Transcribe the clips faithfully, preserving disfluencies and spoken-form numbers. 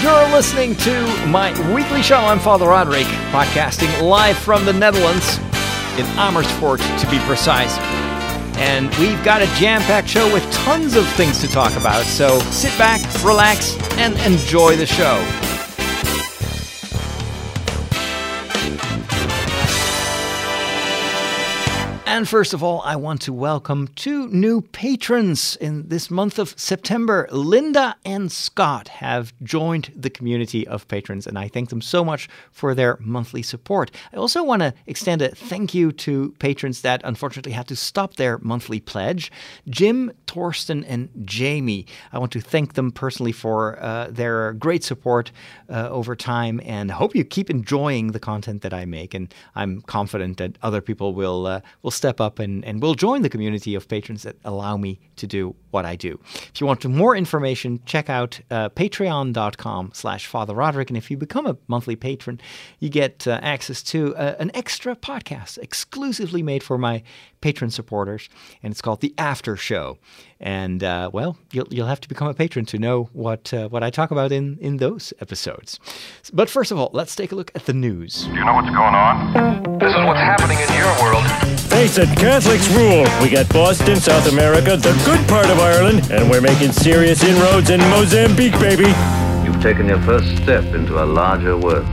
You're listening to my weekly show. I'm Father Roderick, podcasting live from the Netherlands, in Amersfoort to be precise. And we've got a jam-packed show with tons of things to talk about. So sit back, relax, and enjoy the show. And first of all, I want to welcome two new patrons in this month of September. Linda and Scott have joined the community of patrons, and I thank them so much for their monthly support. I also want to extend a thank you to patrons that unfortunately had to stop their monthly pledge. Jim, Torsten, and Jamie. I want to thank them personally for uh, their great support uh, over time, and I hope you keep enjoying the content that I make. And I'm confident that other people will uh, will step up and, and will join the community of patrons that allow me to do what I do. If you want more information, check out uh, patreon.com slash Father Roderick. And if you become a monthly patron, you get uh, access to uh, an extra podcast exclusively made for my patron supporters. And it's called The After Show. And, uh, well, you'll, you'll have to become a patron to know what uh, what I talk about in, in those episodes. But first of all, let's take a look at the news. Do you know what's going on? This is what's happening in your world. Face it, Catholics rule. We got Boston, South America, the good part of Ireland, and we're making serious inroads in Mozambique, baby. You've taken your first step into a larger world.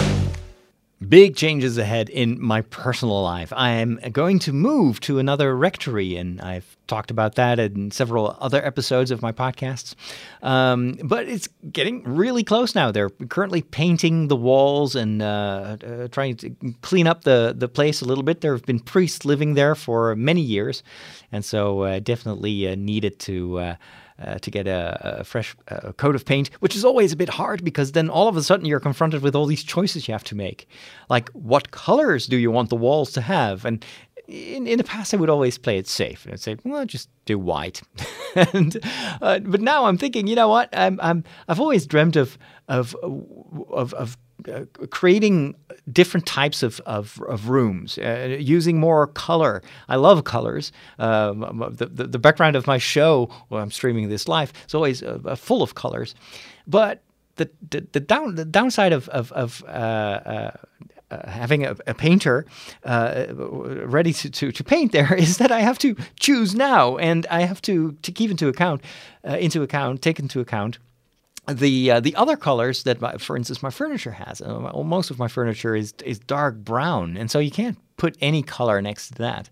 Big changes ahead in my personal life. I am going to move to another rectory, and I've talked about that in several other episodes of my podcasts. Um, but it's getting really close now. They're currently painting the walls and uh, uh, trying to clean up the, the place a little bit. There have been priests living there for many years, and so uh, definitely uh, needed to... Uh, Uh, to get a, a fresh uh, coat of paint, which is always a bit hard because then all of a sudden you're confronted with all these choices you have to make. Like, what colors do you want the walls to have? And in, in the past, I would always play it safe. I'd say, well, just do white. and uh, But now I'm thinking, you know what? I'm, I'm, I've always dreamt of of of, of Uh, creating different types of, of, of rooms, uh, using more color. I love colors. Um, the, the, the background of my show, while I'm streaming this live, is always uh, uh, full of colors. But the the, the, down, the downside of, of, of uh, uh, uh, having a, a painter uh, ready to, to, to paint there is that I have to choose now, and I have to, to keep into account, uh, into account, take into account The uh, the other colors that, my, for instance, my furniture has. Uh, most of my furniture is is dark brown, and so you can't put any color next to that.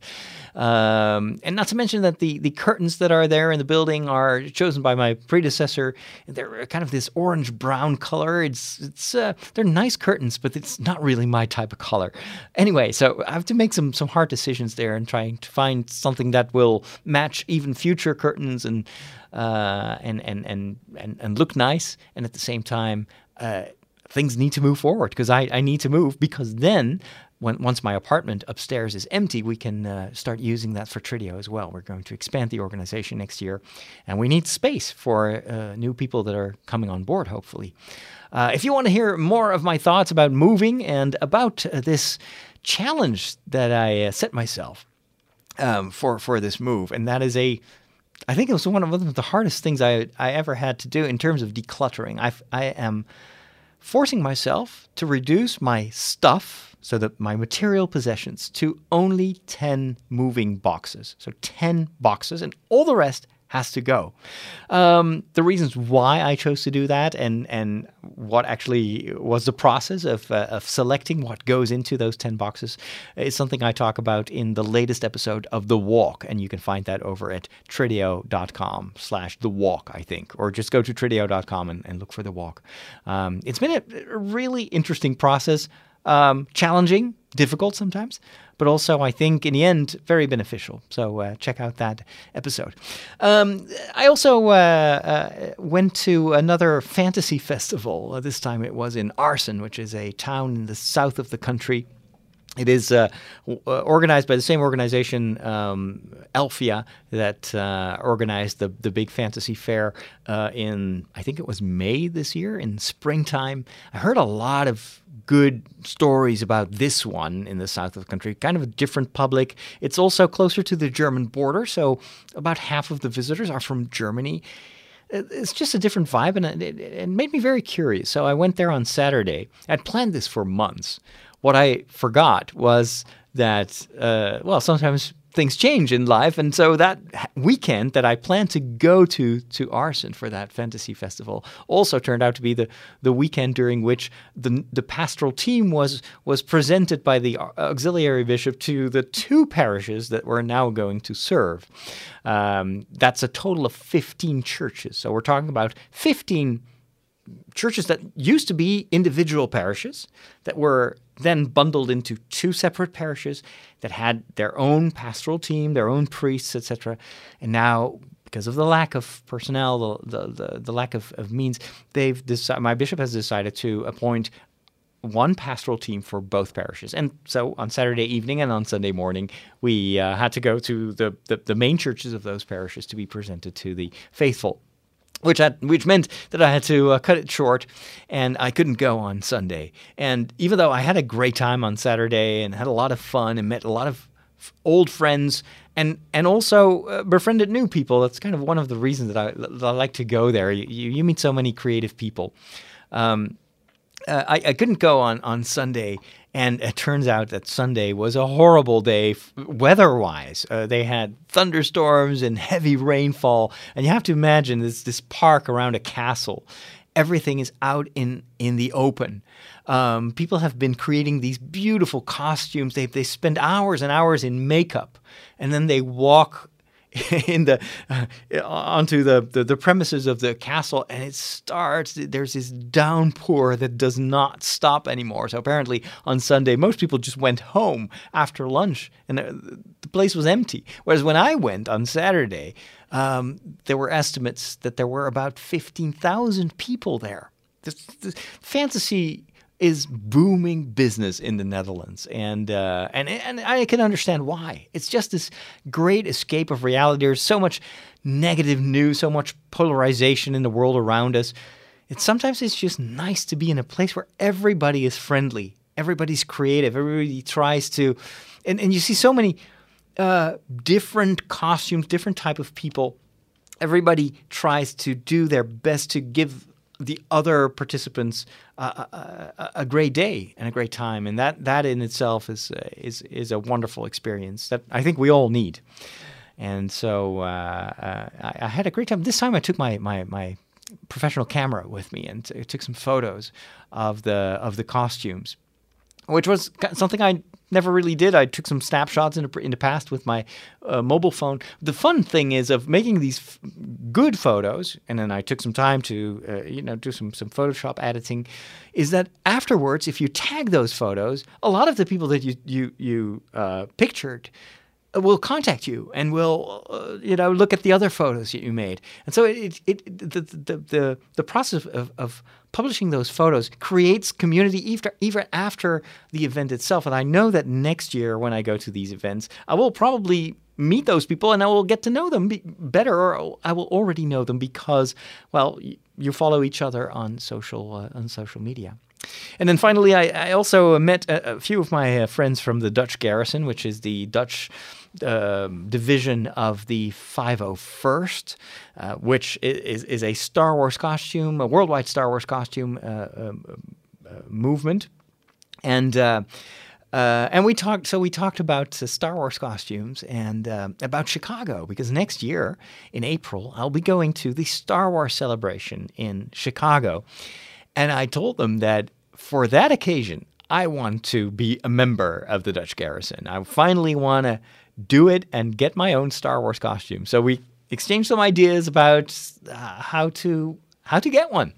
Um, and not to mention that the, the curtains that are there in the building are chosen by my predecessor. They're kind of this orange-brown color. It's it's uh, they're nice curtains, but it's not really my type of color. Anyway, so I have to make some some hard decisions there and trying to find something that will match even future curtains and uh, and, and and and and look nice, and at the same time, uh, things need to move forward because I, I need to move because then. When, once my apartment upstairs is empty, we can uh, start using that for Tridio as well. We're going to expand the organization next year, and we need space for uh, new people that are coming on board, hopefully. Uh, if you want to hear more of my thoughts about moving and about uh, this challenge that I uh, set myself um, for, for this move, and that is a, I think it was one of the hardest things I, I ever had to do in terms of decluttering. I've, I am forcing myself to reduce my stuff, so that my material possessions, to only ten moving boxes. So ten boxes, and all the rest has to go. Um, the reasons why I chose to do that and and what actually was the process of, uh, of selecting what goes into those ten boxes is something I talk about in the latest episode of The Walk, and you can find that over at tridio.com slash The Walk, I think, or just go to tridio dot com and, and look for The Walk. Um, it's been a, a really interesting process. Um, challenging, difficult sometimes, but also I think in the end very beneficial. So uh, check out that episode. Um, I also uh, uh, went to another fantasy festival. Uh, this time it was in Arsen, which is a town in the south of the country. It is uh, w- organized by the same organization, um, Elfia, that uh, organized the the big fantasy fair uh, in, I think it was May this year, in springtime. I heard a lot of good stories about this one in the south of the country, kind of a different public. It's also closer to the German border, so about half of the visitors are from Germany. it's just a different vibe, and it, it, it made me very curious. So I went there on Saturday. I'd planned this for months. What I forgot was that, uh, well, sometimes things change in life. And so that weekend that I planned to go to to Arsen for that fantasy festival also turned out to be the, the weekend during which the the pastoral team was was presented by the auxiliary bishop to the two parishes that we're now going to serve. Um, that's a total of fifteen churches. So we're talking about fifteen churches that used to be individual parishes that were then bundled into two separate parishes that had their own pastoral team, their own priests, et cetera. And now, because of the lack of personnel, the the, the, the lack of, of means, they've decided, my bishop has decided to appoint one pastoral team for both parishes. And so on Saturday evening and on Sunday morning, we uh, had to go to the, the, the main churches of those parishes to be presented to the faithful. Which had, which meant that I had to uh, cut it short, and I couldn't go on Sunday. And even though I had a great time on Saturday and had a lot of fun and met a lot of f- old friends and and also uh, befriended new people, that's kind of one of the reasons that I, that I like to go there. You, you meet so many creative people. Um, uh, I, I couldn't go on, on Sunday, and it turns out that Sunday was a horrible day f- weather-wise. Uh, they had thunderstorms and heavy rainfall, and you have to imagine this this park around a castle. Everything is out in, in the open. Um, people have been creating these beautiful costumes. They they spend hours and hours in makeup, and then they walk in the uh, onto the, the the premises of the castle, and it starts. There's this downpour that does not stop anymore. So apparently on Sunday, most people just went home after lunch, and the place was empty. Whereas when I went on Saturday, um, there were estimates that there were about fifteen thousand people there. This, this fantasy is booming business in the Netherlands, and uh, and and I can understand why. It's just this great escape of reality. There's so much negative news, so much polarization in the world around us. It's sometimes it's just nice to be in a place where everybody is friendly, everybody's creative, everybody tries to, and and you see so many uh, different costumes, different type of people. Everybody tries to do their best to give the other participants uh, a, a great day and a great time, and that that in itself is uh, is is a wonderful experience that I think we all need. And so uh, uh, I, I had a great time. This time I took my my, my professional camera with me and t- took some photos of the of the costumes, which was something I never really did. I took some snapshots in the, in the past with my uh, mobile phone. The fun thing is of making these f- good photos, and then I took some time to, uh, you know, do some, some Photoshop editing, is that afterwards, if you tag those photos, a lot of the people that you, you, you uh, pictured will contact you and will, uh, you know, look at the other photos that you made. And so it, it, it the, the, the, the process of, of publishing those photos creates community even, even after the event itself. And I know that next year when I go to these events, I will probably meet those people and I will get to know them be- better, or I will already know them because, well, y- you follow each other on social uh, on social media. And then finally, I, I also met a, a few of my uh, friends from the Dutch Garrison, which is the Dutch uh, division of the five oh first, uh, which is, is a Star Wars costume, a worldwide Star Wars costume uh, um, uh, movement. And uh, uh, and we talked. So we talked about uh, Star Wars costumes and uh, about Chicago, because next year in April I'll be going to the Star Wars celebration in Chicago. And I told them that for that occasion, I want to be a member of the Dutch Garrison. I finally want to do it and get my own Star Wars costume. So we exchanged some ideas about uh, how to how to get one.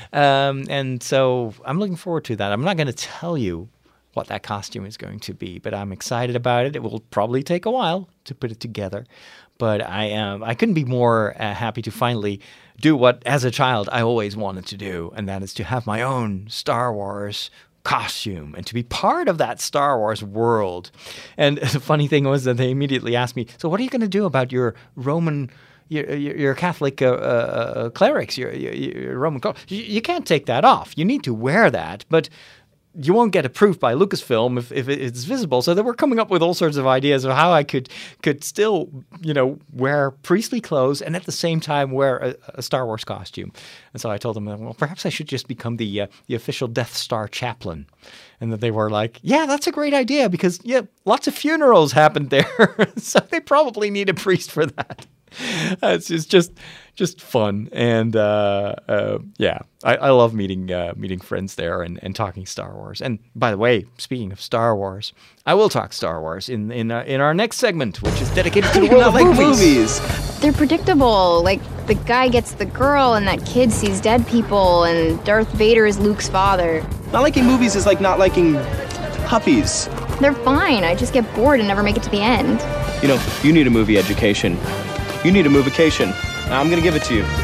Um, and so I'm looking forward to that. I'm not going to tell you what that costume is going to be, but I'm excited about it. It will probably take a while to put it together. But I am, I couldn't be more uh, happy to finally do what, as a child, I always wanted to do, and that is to have my own Star Wars costume and to be part of that Star Wars world. And the funny thing was that they immediately asked me, so what are you going to do about your Roman, your, your, your Catholic uh, uh, clerics, your, your, your Roman clerics? You, you can't take that off. You need to wear that, but you won't get approved by Lucasfilm if, if it's visible. So they were coming up with all sorts of ideas of how I could could still, you know, wear priestly clothes and at the same time wear a, a Star Wars costume. And so I told them, well, perhaps I should just become the uh, the official Death Star chaplain. And that they were like, yeah, that's a great idea because, yeah, lots of funerals happened there. So they probably need a priest for that. Uh, it's just, just just fun, and uh, uh, yeah, I, I love meeting uh, meeting friends there and, and talking Star Wars. And by the way, speaking of Star Wars, I will talk Star Wars in in uh, in our next segment, which is dedicated to the world of like movies. movies. They're predictable. Like the guy gets the girl, and that kid sees dead people, and Darth Vader is Luke's father. Not liking movies is like not liking puppies. They're fine. I just get bored and never make it to the end. You know, you need a movie education. You need a movication. Now I'm going to give it to you.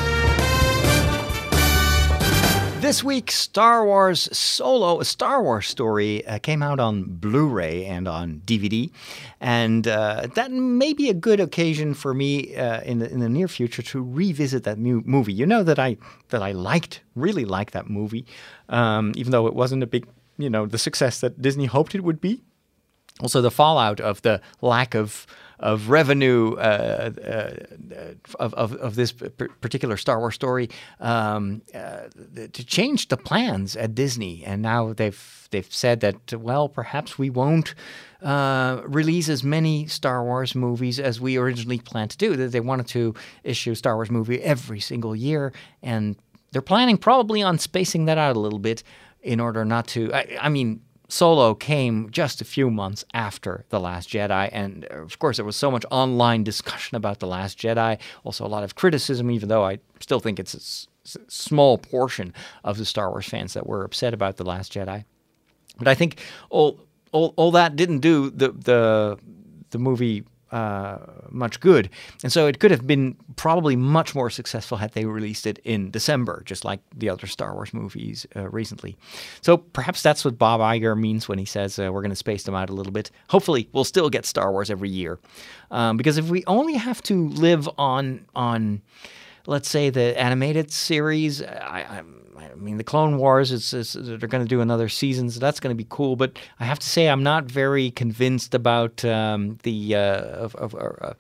This week, Star Wars Solo, a Star Wars story, uh, came out on Blu-ray and on D V D. And uh, that may be a good occasion for me uh, in, the, in the near future to revisit that mu- movie. You know that I that I liked, really liked that movie, um, even though it wasn't a big, you know, the success that Disney hoped it would be. Also, the fallout of the lack of of revenue uh, uh, of, of of this particular Star Wars story um, uh, to change the plans at Disney, and now they've they've said that, well, perhaps we won't uh, release as many Star Wars movies as we originally planned to do. That they wanted to issue a Star Wars movie every single year, and they're planning probably on spacing that out a little bit in order not to. I, I mean. Solo came just a few months after The Last Jedi, and of course there was so much online discussion about The Last Jedi, also a lot of criticism, even though I still think it's a s- s- small portion of the Star Wars fans that were upset about The Last Jedi. But I think all all, all that didn't do the the the movie uh, much good, and so it could have been probably much more successful had they released it in December, just like the other Star Wars movies uh, recently. So perhaps that's what Bob Iger means when he says uh, we're going to space them out a little bit. Hopefully, we'll still get Star Wars every year, um, because if we only have to live on on, let's say, the animated series, I. I'm I mean, the Clone Wars, is, is they're going to do another season, so that's going to be cool. But I have to say, I'm not very convinced about um, the. Uh, of, of uh,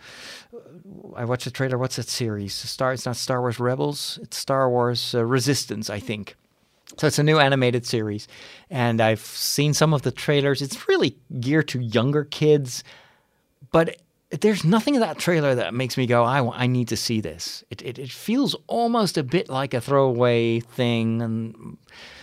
I watched the trailer. What's that series? Star. It's not Star Wars Rebels. It's Star Wars uh, Resistance, I think. So it's a new animated series, and I've seen some of the trailers. It's really geared to younger kids, but there's nothing in that trailer that makes me go, I, I need to see this. It, it it feels almost a bit like a throwaway thing, and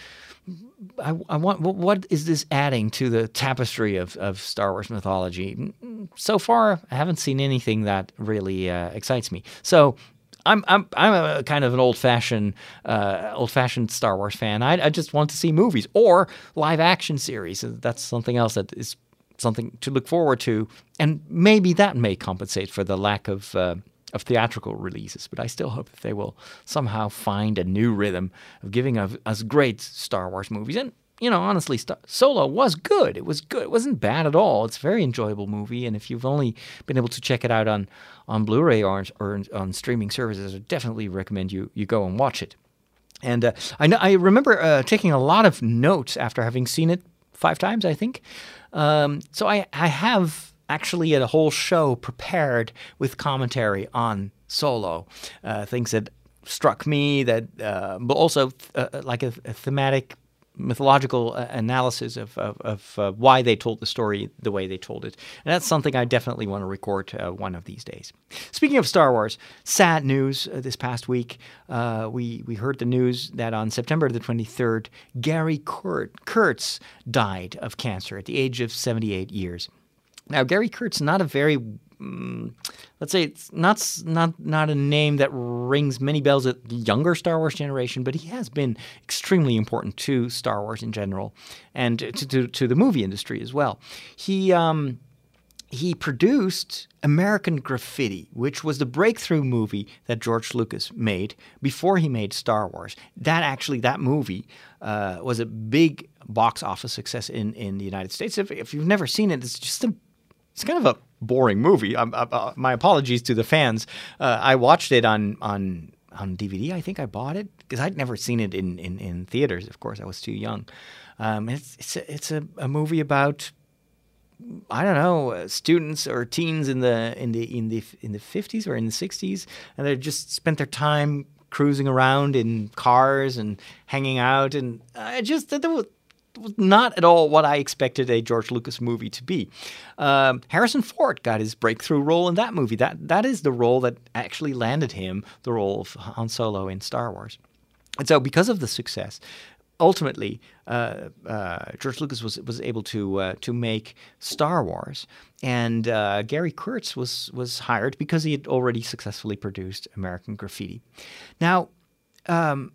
I, I want what, what is this adding to the tapestry of, of Star Wars mythology? So far, I haven't seen anything that really uh, excites me. So I'm I'm I'm a kind of an old-fashioned uh, old-fashioned Star Wars fan. I I just want to see movies or live action series. That's something else that is something to look forward to, and maybe that may compensate for the lack of uh, of theatrical releases. But I still hope that they will somehow find a new rhythm of giving us great Star Wars movies. And you know, honestly, Star- Solo was good. It was good. It wasn't bad at all. It's a very enjoyable movie, and if you've only been able to check it out on on Blu-ray or, or on streaming services, I definitely recommend you you go and watch it. And uh, I know I remember uh, taking a lot of notes after having seen it five times, I think. Um, so I, I have actually a whole show prepared with commentary on Solo, uh, things that struck me, that uh, but also uh, like a, a thematic, mythological uh, analysis of, of, of uh, why they told the story the way they told it. And that's something I definitely want to record uh, one of these days. Speaking of Star Wars, sad news uh, this past week. Uh, we, we heard the news that on September the twenty-third, Gary Kurt, Kurtz died of cancer at the age of seventy-eight years. Now, Gary Kurtz, not a very, um, let's say, it's not not not a name that rings many bells at the younger Star Wars generation, but he has been extremely important to Star Wars in general and to to, to the movie industry as well. He um, he produced American Graffiti, which was the breakthrough movie that George Lucas made before he made Star Wars. That actually, that movie uh, was a big box office success in, in the United States. If, if you've never seen it, it's just a It's kind of a boring movie. Um, uh, uh, my apologies to the fans. Uh, I watched it on on on D V D. I think I bought it because I'd never seen it in, in, in theaters. Of course, I was too young. Um, it's it's a, it's a, a movie about, I don't know, uh, students or teens in the in the in the in the fifties or in the sixties, and they just spent their time cruising around in cars and hanging out, and I just that was not at all what I expected a George Lucas movie to be. Um, Harrison Ford got his breakthrough role in that movie. That that is the role that actually landed him the role of Han Solo in Star Wars. And so, because of the success, ultimately, uh, uh, George Lucas was was able to uh, to make Star Wars, and uh, Gary Kurtz was was hired because he had already successfully produced American Graffiti. Now, um,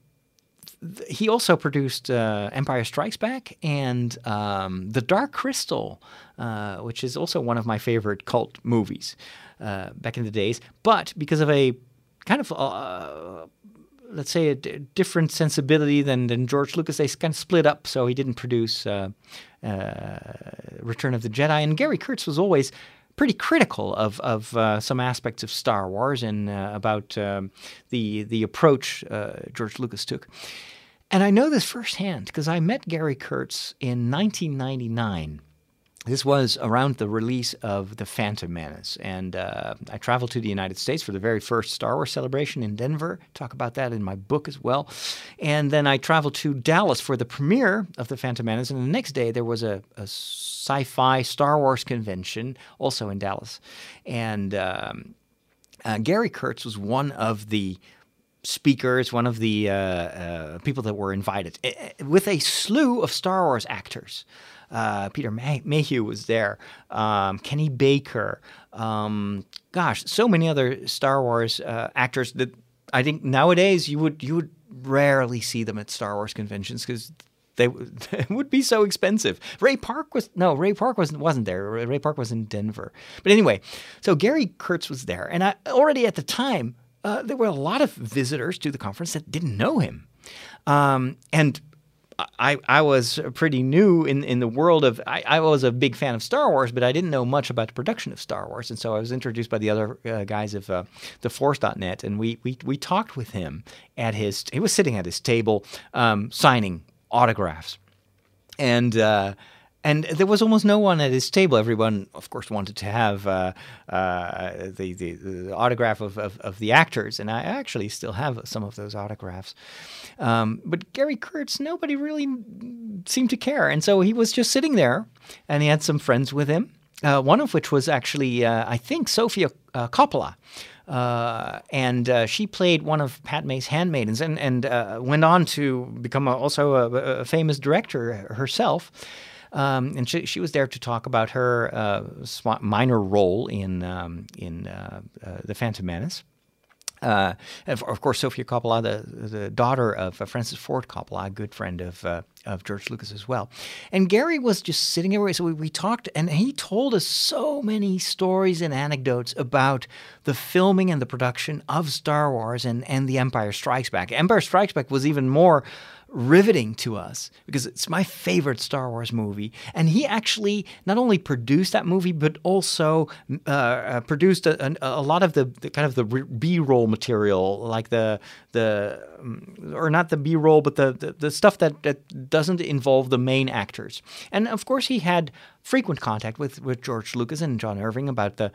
th- he also produced uh, Empire Strikes Back and um, The Dark Crystal, uh, which is also one of my favorite cult movies uh, back in the days. But because of a kind of uh, let's say, a d- different sensibility than, than George Lucas. They kind of split up, so he didn't produce uh, uh, Return of the Jedi. And Gary Kurtz was always pretty critical of of uh, some aspects of Star Wars and uh, about um, the the approach uh, George Lucas took. And I know this firsthand because I met Gary Kurtz in nineteen ninety-nine. This was around the release of The Phantom Menace, and uh, I traveled to the United States for the very first Star Wars celebration in Denver. Talk about that in my book as well. And then I traveled to Dallas for the premiere of The Phantom Menace, and the next day there was a, a sci-fi Star Wars convention also in Dallas. And um, uh, Gary Kurtz was one of the speakers, one of the uh, uh, people that were invited, with a slew of Star Wars actors. Uh, Peter May- Mayhew was there, um, Kenny Baker, um, gosh, so many other Star Wars uh, actors that I think nowadays you would you would rarely see them at Star Wars conventions because they, they would be so expensive. Ray Park was no, Ray Park wasn't wasn't there. Ray Park was in Denver. But anyway, so Gary Kurtz was there, and I, already at the time uh, there were a lot of visitors to the conference that didn't know him, um, and. I, I was pretty new in, in the world of I, – I was a big fan of Star Wars, but I didn't know much about the production of Star Wars. And so I was introduced by the other uh, guys of uh, the Force dot net, and we, we we talked with him at his – he was sitting at his table um, signing autographs. And uh, and there was almost no one at his table. Everyone, of course, wanted to have uh, uh, the, the, the autograph of, of, of the actors, and I actually still have some of those autographs. Um, but Gary Kurtz, nobody really seemed to care. And so he was just sitting there, and he had some friends with him, uh, one of which was actually, uh, I think, Sofia uh, Coppola. Uh, and uh, she played one of Padme's handmaidens and, and uh, went on to become a, also a, a famous director herself. Um, and she, she was there to talk about her uh, sw- minor role in, um, in uh, uh, The Phantom Menace. Uh, and of course, Sofia Coppola, the, the daughter of uh, Francis Ford Coppola, a good friend of uh, of George Lucas as well. And Gary was just sitting there. So we, we talked, and he told us so many stories and anecdotes about the filming and the production of Star Wars and, and The Empire Strikes Back. Empire Strikes Back was even more riveting to us because it's my favorite Star Wars movie. And he actually not only produced that movie, but also uh, uh, produced a, a, a lot of the, the kind of the B-roll material, like the the or not the B-roll, but the the, the stuff that, that doesn't involve the main actors. And of course, he had frequent contact with, with George Lucas and John Irving about the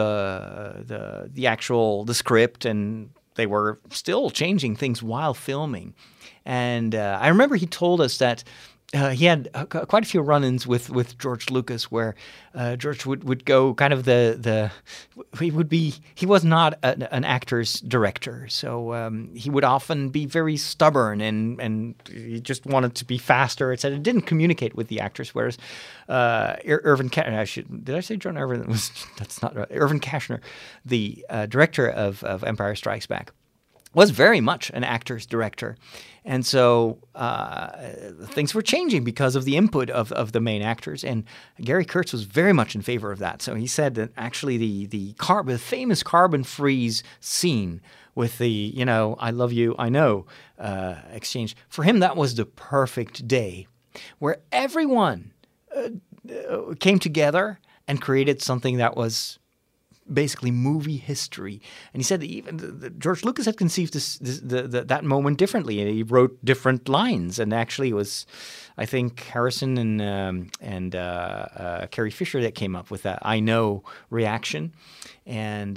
the the the actual the script, and they were still changing things while filming. And uh, I remember he told us that uh, he had uh, quite a few run-ins with, with George Lucas where uh, George would, would go kind of the, the he would be he was not an, an actor's director, so um, he would often be very stubborn and and he just wanted to be faster, et cetera. Didn't communicate with the actors, whereas uh, Ir- Irvin Ka- I should, did I say John Irvin? Was that's not right. Irvin Kershner, the uh, director of, of Empire Strikes Back, was very much an actor's director. And so uh, things were changing because of the input of, of the main actors. And Gary Kurtz was very much in favor of that. So he said that actually the the, car- the famous carbon freeze scene with the, you know, I love you, I know uh, exchange, for him that was the perfect day where everyone uh, came together and created something that was basically movie history. And he said that even the, the, George Lucas had conceived this, this, the, the, that moment differently, and he wrote different lines. And actually, it was, I think, Harrison and um, and uh, uh, Carrie Fisher that came up with that "I know" reaction. And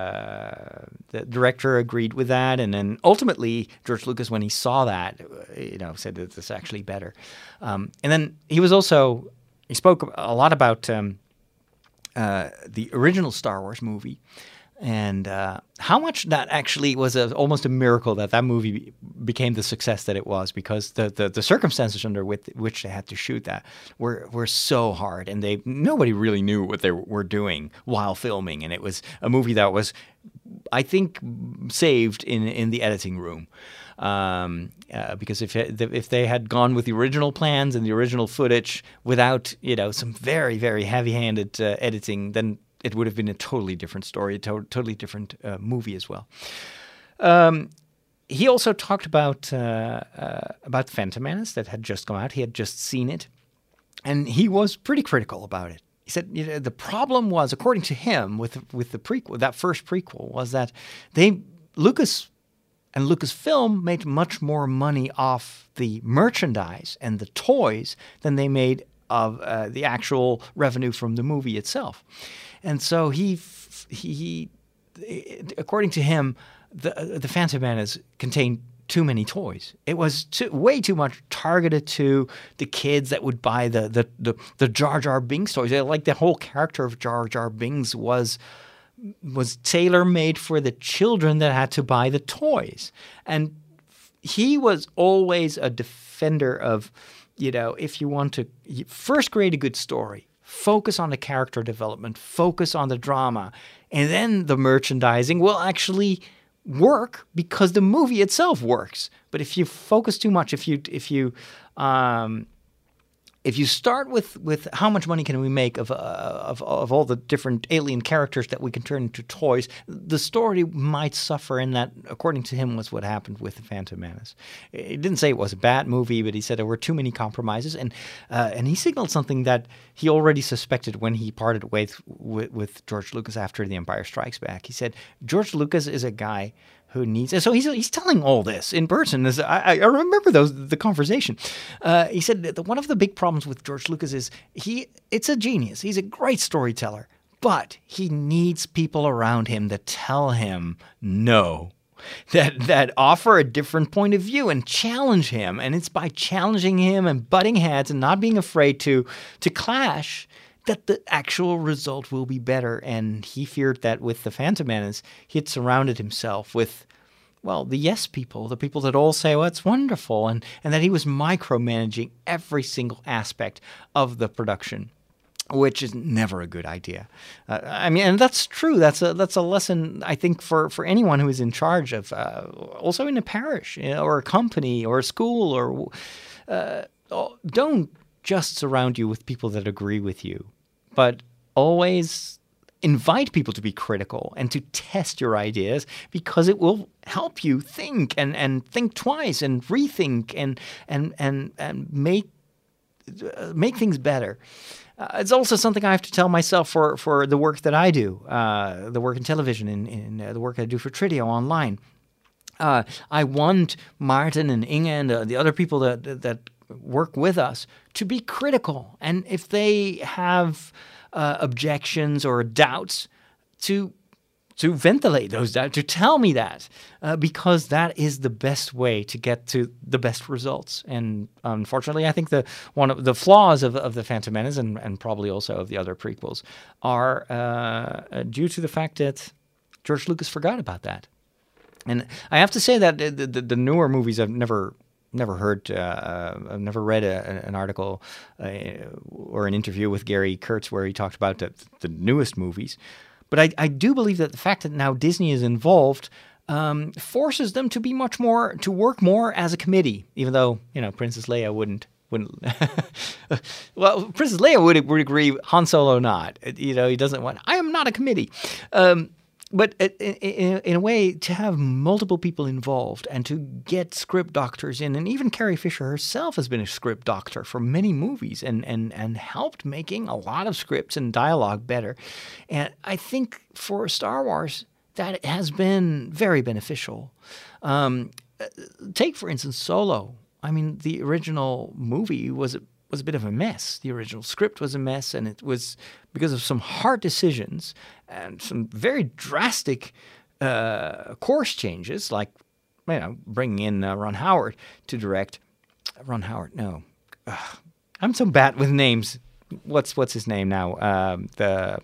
uh, the director agreed with that. And then ultimately, George Lucas, when he saw that, you know, said that it's actually better. Um, and then he was also, he spoke a lot about um, uh, the original Star Wars movie and uh, how much that actually was a, almost a miracle that that movie became the success that it was, because the the, the circumstances under with, which they had to shoot that were were so hard, and they nobody really knew what they were doing while filming, and it was a movie that was, I think, saved in in the editing room. Um, uh, because if it, if they had gone with the original plans and the original footage without, you know, some very very heavy-handed uh, editing, then it would have been a totally different story, a to- totally different uh, movie as well. Um, he also talked about uh, uh, about Phantom Menace that had just come out. He had just seen it, and he was pretty critical about it. He said, you know, the problem was, according to him, with with the prequel, that first prequel, was that they Lucas and Lucasfilm made much more money off the merchandise and the toys than they made of uh, the actual revenue from the movie itself. And so he, he, he according to him, the the Phantom Menace contained too many toys. It was too, way too much targeted to the kids that would buy the the the, the Jar Jar Binks toys. Like the whole character of Jar Jar Binks was was tailor-made for the children that had to buy the toys. And he was always a defender of, you know, if you want to first create a good story, focus on the character development, focus on the drama, and then the merchandising will actually work because the movie itself works. But if you focus too much, if you if you um, if you start with, with how much money can we make of, uh, of of all the different alien characters that we can turn into toys, the story might suffer, and that, according to him, was what happened with The Phantom Menace. He didn't say it was a bad movie, but he said there were too many compromises, and uh, and he signaled something that he already suspected when he parted ways with, with George Lucas after The Empire Strikes Back. He said, George Lucas is a guy who needs, and so he's he's telling all this in person. This, I, I remember those the conversation. Uh, he said that one of the big problems with George Lucas is he it's a genius. He's a great storyteller, but he needs people around him that tell him no, that that offer a different point of view and challenge him. And it's by challenging him and butting heads and not being afraid to to clash that the actual result will be better. And he feared that with The Phantom Menace, he had surrounded himself with, well, the yes people, the people that all say, well, it's wonderful, and, and that he was micromanaging every single aspect of the production, which is never a good idea. Uh, I mean, and that's true. That's a that's a lesson, I think, for, for anyone who is in charge of, uh, also in a parish, you know, or a company or a school, or uh, don't just surround you with people that agree with you, but always invite people to be critical and to test your ideas, because it will help you think and, and think twice and rethink and and and and make uh, make things better. Uh, it's also something I have to tell myself for, for the work that I do, uh, the work in television, and in, in, uh, the work I do for Trideo online. Uh, I want Martin and Inge and uh, the other people that that work with us to be critical, and if they have uh, objections or doubts, to to ventilate those doubts, to tell me that, uh, because that is the best way to get to the best results. And unfortunately, I think the one of the flaws of, of the Phantom Menace, and, and probably also of the other prequels, are uh, due to the fact that George Lucas forgot about that. And I have to say that the, the, the newer movies I've never never heard, uh, I've never read a, an article uh, or an interview with Gary Kurtz where he talked about the, the newest movies. But I, I do believe that the fact that now Disney is involved um, forces them to be much more, to work more as a committee, even though, you know, Princess Leia wouldn't, wouldn't, well, Princess Leia would, would agree, Han Solo not. You know, he doesn't want, I am not a committee. Um, but in, in, in a way, to have multiple people involved and to get script doctors in, and even Carrie Fisher herself has been a script doctor for many movies and, and, and helped making a lot of scripts and dialogue better. And I think for Star Wars, that has been very beneficial. Um, take, for instance, Solo. I mean, the original movie was a, was a bit of a mess. The original script was a mess, and it was because of some hard decisions and some very drastic uh, course changes, like, you know, bringing in uh, Ron Howard to direct. Ron Howard, no. Ugh, I'm so bad with names. What's what's his name now? Um, the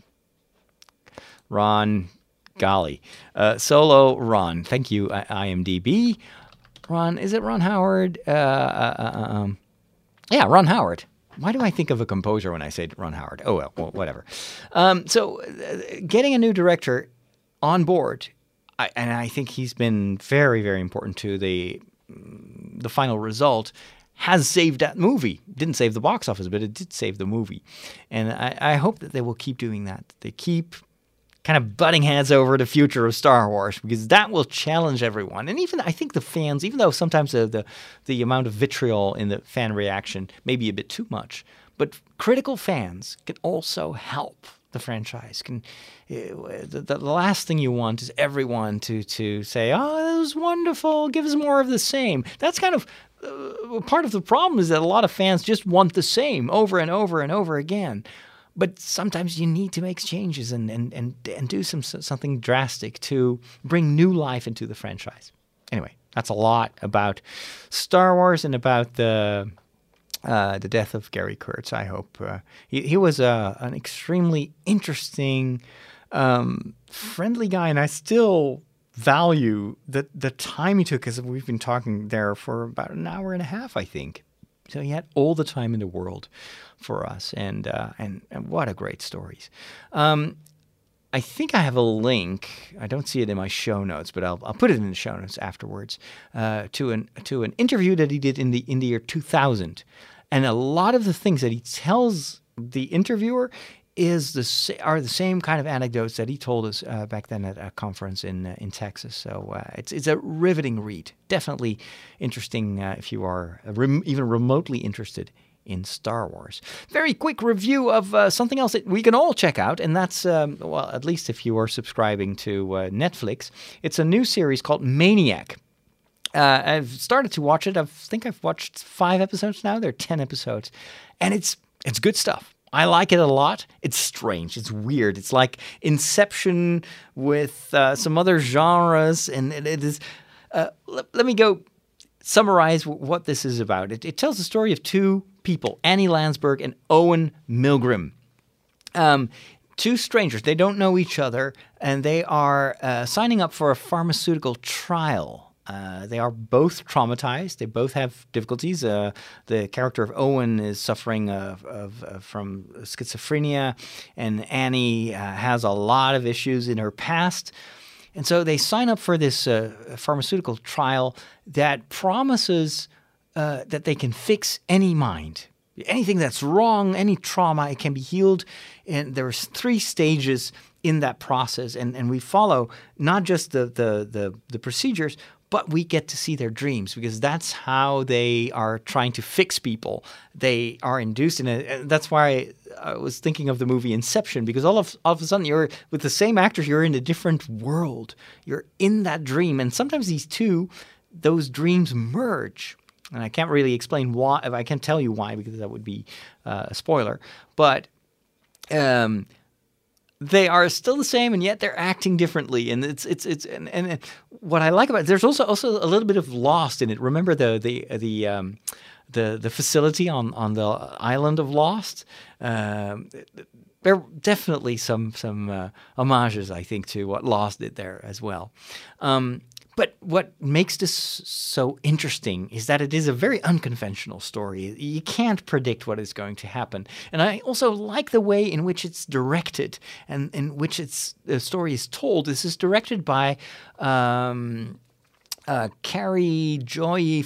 Ron... Golly. Uh, Solo Ron. Thank you, IMDb. Ron, is it Ron Howard? Uh, uh, uh, um, yeah, Ron Howard. Why do I think of a composer when I say Ron Howard? Oh, well, well whatever. Um, so uh, getting a new director on board, I, and I think he's been very, very important to the, the final result, has saved that movie. Didn't save the box office, but it did save the movie. And I, I hope that they will keep doing that. They keep kind of butting heads over the future of Star Wars, because that will challenge everyone. And even, I think the fans, even though sometimes the, the, the amount of vitriol in the fan reaction may be a bit too much, but critical fans can also help the franchise. Can uh, the, the last thing you want is everyone to, to say, oh, that was wonderful, give us more of the same. That's kind of uh, part of the problem, is that a lot of fans just want the same over and over and over again. But sometimes you need to make changes and, and, and, and do some something drastic to bring new life into the franchise. Anyway, that's a lot about Star Wars and about the uh, the death of Gary Kurtz, I hope. Uh, he, he was uh, an extremely interesting, um, friendly guy, and I still value the, the time he took, because we've been talking there for about an hour and a half, I think. So he had all the time in the world for us, and uh, and, and what a great stories. Um, I think I have a link. I don't see it in my show notes, but I'll I'll put it in the show notes afterwards. Uh, to an to an interview that he did in the in the year two thousand, and a lot of the things that he tells the interviewer is the are the same kind of anecdotes that he told us uh, back then at a conference in uh, in Texas. So uh, it's it's a riveting read. Definitely interesting uh, if you are rem- even remotely interested in Star Wars. Very quick review of uh, something else that we can all check out, and that's, um, well, at least if you are subscribing to uh, Netflix. It's a new series called Maniac. Uh, I've started to watch it. I think I've watched five episodes now. There are ten episodes, and it's it's good stuff. I like it a lot. It's strange. It's weird. It's like Inception with uh, some other genres, and it, it is. Uh, let, let me go summarize w- what this is about. It, it tells the story of two people, Annie Landsberg and Owen Milgram. Um, two strangers. They don't know each other, and they are uh, signing up for a pharmaceutical trial. Uh, they are both traumatized. They both have difficulties. Uh, the character of Owen is suffering of, of, of from schizophrenia, and Annie uh, has a lot of issues in her past. And so they sign up for this uh, pharmaceutical trial that promises uh, that they can fix any mind. Anything that's wrong, any trauma, it can be healed. And there's three stages in that process. And, and we follow not just the, the, the, the procedures, but we get to see their dreams, because that's how they are trying to fix people. They are induced in it. And that's why I was thinking of the movie Inception, because all of, all of a sudden you're with the same actors, you're in a different world. You're in that dream. And sometimes these two, those dreams merge. And I can't really explain why. I can't tell you why, because that would be uh, a spoiler. But um, they are still the same, and yet they're acting differently. And it's it's it's and, and what I like about it, there's also also a little bit of Lost in it. Remember the the the um, the the facility on, on the island of Lost? Um, there are definitely some some uh, homages, I think, to what Lost did there as well. Um, But what makes this so interesting is that it is a very unconventional story. You can't predict what is going to happen. And I also like the way in which it's directed and in which it's, the story is told. This is directed by um, uh, Cary Joy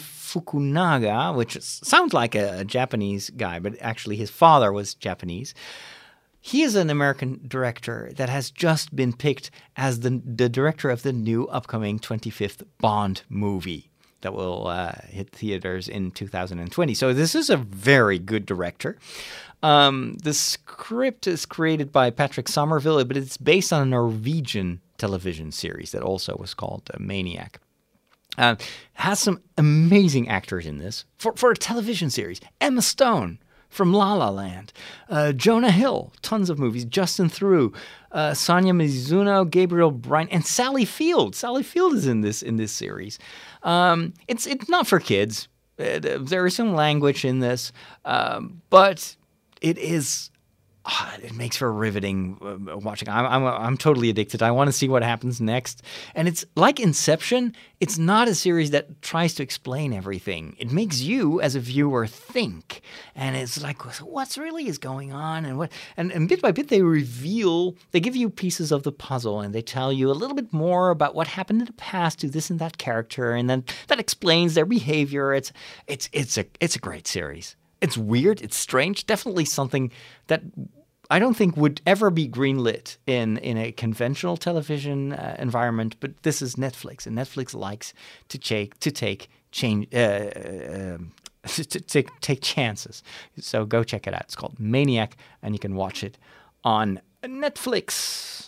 Fukunaga, which is, sounds like a, a Japanese guy, but actually his father was Japanese. He is an American director that has just been picked as the, the director of the new upcoming twenty-fifth Bond movie that will uh, hit theaters in two thousand twenty. So this is a very good director. Um, the script is created by Patrick Somerville, but it's based on a Norwegian television series that also was called uh, Maniac. Uh, has some amazing actors in this for, for a television series. Emma Stone from La La Land, uh, Jonah Hill, tons of movies, Justin Theroux, uh, Sonia Mizuno, Gabriel Bryant, and Sally Field. Sally Field is in this in this series. Um, it's it's not for kids. It, uh, there is some language in this, um, but it is. Oh, it makes for riveting uh, watching. I'm, I'm I'm totally addicted. I want to see what happens next. And it's like Inception. It's not a series that tries to explain everything. It makes you, as a viewer, think. And it's like, what's really is going on? And what? And, and bit by bit, they reveal. They give you pieces of the puzzle, and they tell you a little bit more about what happened in the past to this and that character, and then that explains their behavior. It's it's it's a it's a great series. It's weird. It's strange. Definitely something that I don't think would ever be greenlit in, in a conventional television uh, environment. But this is Netflix, and Netflix likes to take to take change uh, uh, to take take chances. So go check it out. It's called Maniac, and you can watch it on Netflix.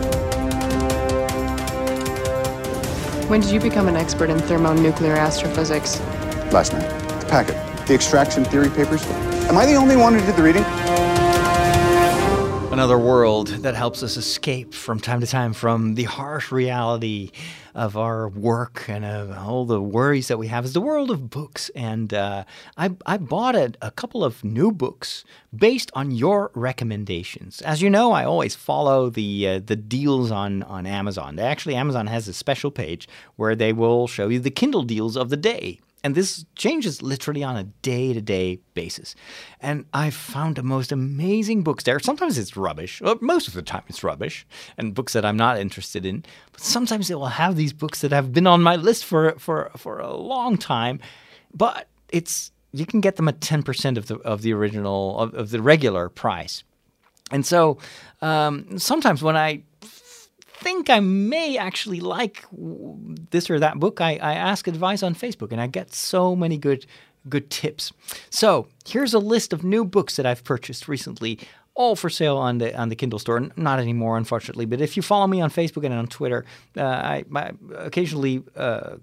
When did you become an expert in thermonuclear astrophysics? Last night. The packet. The extraction theory papers. Am I the only one who did the reading? Another world that helps us escape from time to time from the harsh reality of our work and of all the worries that we have is the world of books. And uh, I, I bought a, a couple of new books based on your recommendations. As you know, I always follow the uh, the deals on, on Amazon. Actually, Amazon has a special page where they will show you the Kindle deals of the day. And this changes literally on a day-to-day basis. And I've found the most amazing books there. Sometimes it's rubbish. Well, most of the time it's rubbish. And books that I'm not interested in. But sometimes they will have these books that have been on my list for, for, for a long time. But it's you can get them at ten percent of the of the original, of, of the regular price. And so um, sometimes when I think I may actually like this or that book, I, I ask advice on Facebook, and I get so many good good tips. So here's a list of new books that I've purchased recently, all for sale on the on the Kindle store. Not anymore, unfortunately, but if you follow me on Facebook and on Twitter, uh, I, I occasionally uh,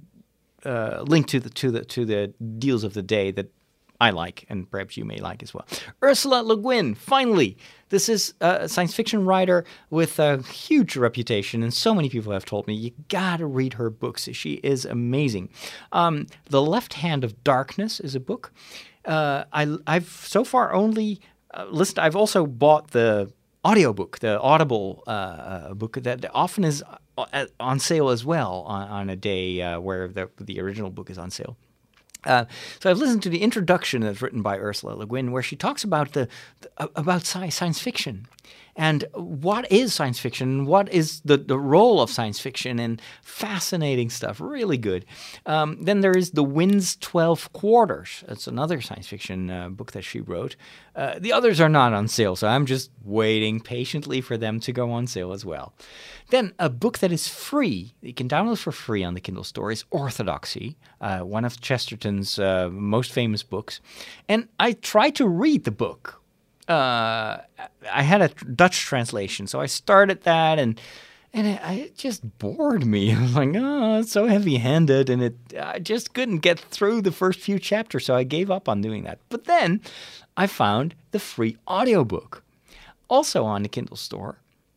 uh, link to the to the to the deals of the day that I like, and perhaps you may like as well. Ursula Le Guin, finally. This is a science fiction writer with a huge reputation, and so many people have told me, you gotta read her books. She is amazing. Um, The Left Hand of Darkness is a book. Uh, I, I've so far only uh, listened, I've also bought the audiobook, the Audible uh, book that often is on sale as well on, on a day uh, where the, the original book is on sale. Uh, so I've listened to the introduction that's written by Ursula Le Guin, where she talks about the, the about sci- science fiction and what is science fiction, what is the, the role of science fiction, and fascinating stuff, really good. Um, then there is The Wind's Twelve Quarters. That's another science fiction uh, book that she wrote. Uh, the others are not on sale, so I'm just waiting patiently for them to go on sale as well. Then a book that is free, you can download for free on the Kindle store, is Orthodoxy, uh, one of Chesterton's uh, most famous books. And I tried to read the book. Uh, I had a Dutch translation, so I started that, and and it, it just bored me. I was like, oh, it's so heavy-handed, and it I just couldn't get through the first few chapters, so I gave up on doing that. But then I found the free audiobook, also on the Kindle store.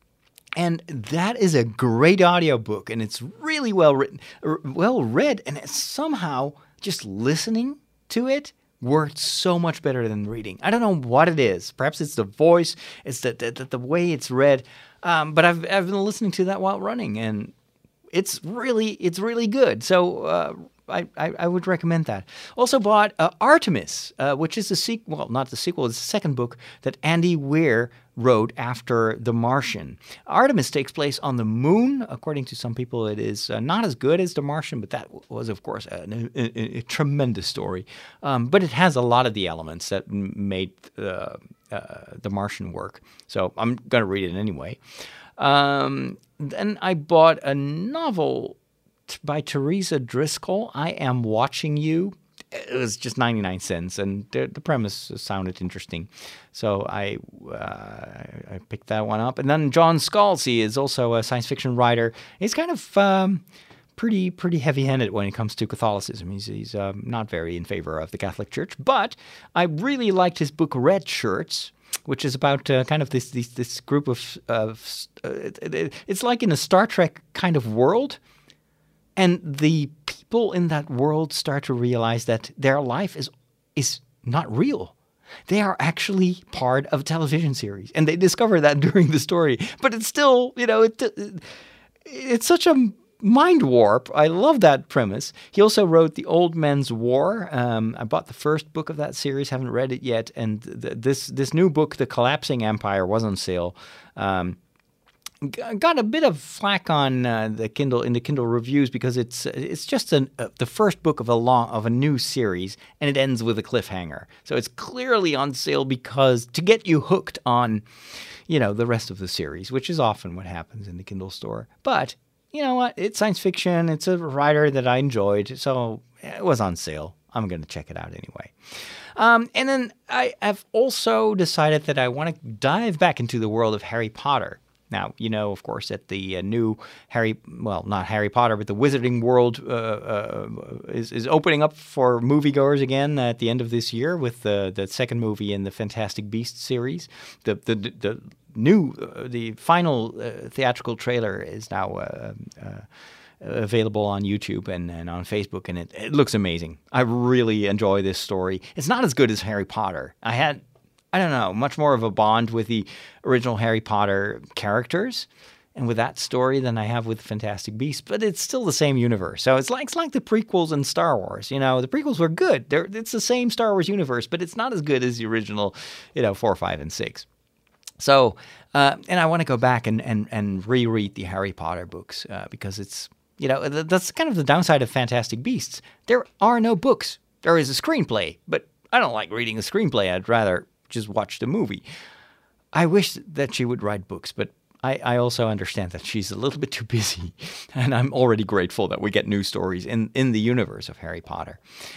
And that is a great audiobook, and it's really well written, well read, and it's somehow just listening to it worked so much better than reading. I don't know what it is. Perhaps it's the voice, it's the the, the way it's read. Um, but I've I've been listening to that while running, and it's really it's really good. So uh, I, I I would recommend that. Also bought uh, Artemis, uh, which is the sequel. Well, not the sequel. It's the second book that Andy Weir wrote after The Martian. Artemis takes place on the moon. According to some people, it is uh, not as good as The Martian, but that was, of course, a, a, a, a tremendous story. Um, but it has a lot of the elements that made uh, uh, the Martian work. So I'm going to read it anyway. Um, then I bought a novel t- by Teresa Driscoll, I Am Watching You. It was just ninety-nine cents, and the, the premise sounded interesting. So I uh, I picked that one up. And then John Scalzi is also a science fiction writer. He's kind of um, pretty pretty heavy-handed when it comes to Catholicism. He's, he's um, not very in favor of the Catholic Church. But I really liked his book Red Shirts, which is about uh, kind of this this, this group of... of uh, it, it, it's like in a Star Trek kind of world. And the people in that world start to realize that their life is is not real. They are actually part of a television series. And they discover that during the story. But it's still, you know, it, it, it's such a mind warp. I love that premise. He also wrote The Old Men's War. Um, I bought the first book of that series, haven't read it yet. And th- this, this new book, The Collapsing Empire, was on sale. Um Got a bit of flack on uh, the Kindle in the Kindle reviews because it's it's just an, uh, the first book of a long of a new series, and it ends with a cliffhanger. So it's clearly on sale because to get you hooked on, you know, the rest of the series, which is often what happens in the Kindle store. But you know what? It's science fiction. It's a writer that I enjoyed, so it was on sale. I'm going to check it out anyway. Um, and then I have also decided that I want to dive back into the world of Harry Potter. Now, you know, of course, that the uh, new Harry, well, not Harry Potter, but the Wizarding World uh, uh, is, is opening up for moviegoers again at the end of this year with the, the second movie in the Fantastic Beasts series. The the the new, uh, the final uh, theatrical trailer is now uh, uh, available on YouTube and, and on Facebook, and it, it looks amazing. I really enjoy this story. It's not as good as Harry Potter. I had... I don't know, much more of a bond with the original Harry Potter characters and with that story than I have with Fantastic Beasts, but it's still the same universe. So it's like it's like the prequels in Star Wars. You know, the prequels were good. They're, it's the same Star Wars universe, but it's not as good as the original, you know, four, five, and six. So, uh, and I want to go back and, and, and reread the Harry Potter books uh, because it's, you know, that's kind of the downside of Fantastic Beasts. There are no books. There is a screenplay, but I don't like reading a screenplay. I'd rather just watch the movie. I wish that she would write books, but I, I also understand that she's a little bit too busy, and I'm already grateful that we get new stories in, in the universe of Harry Potter.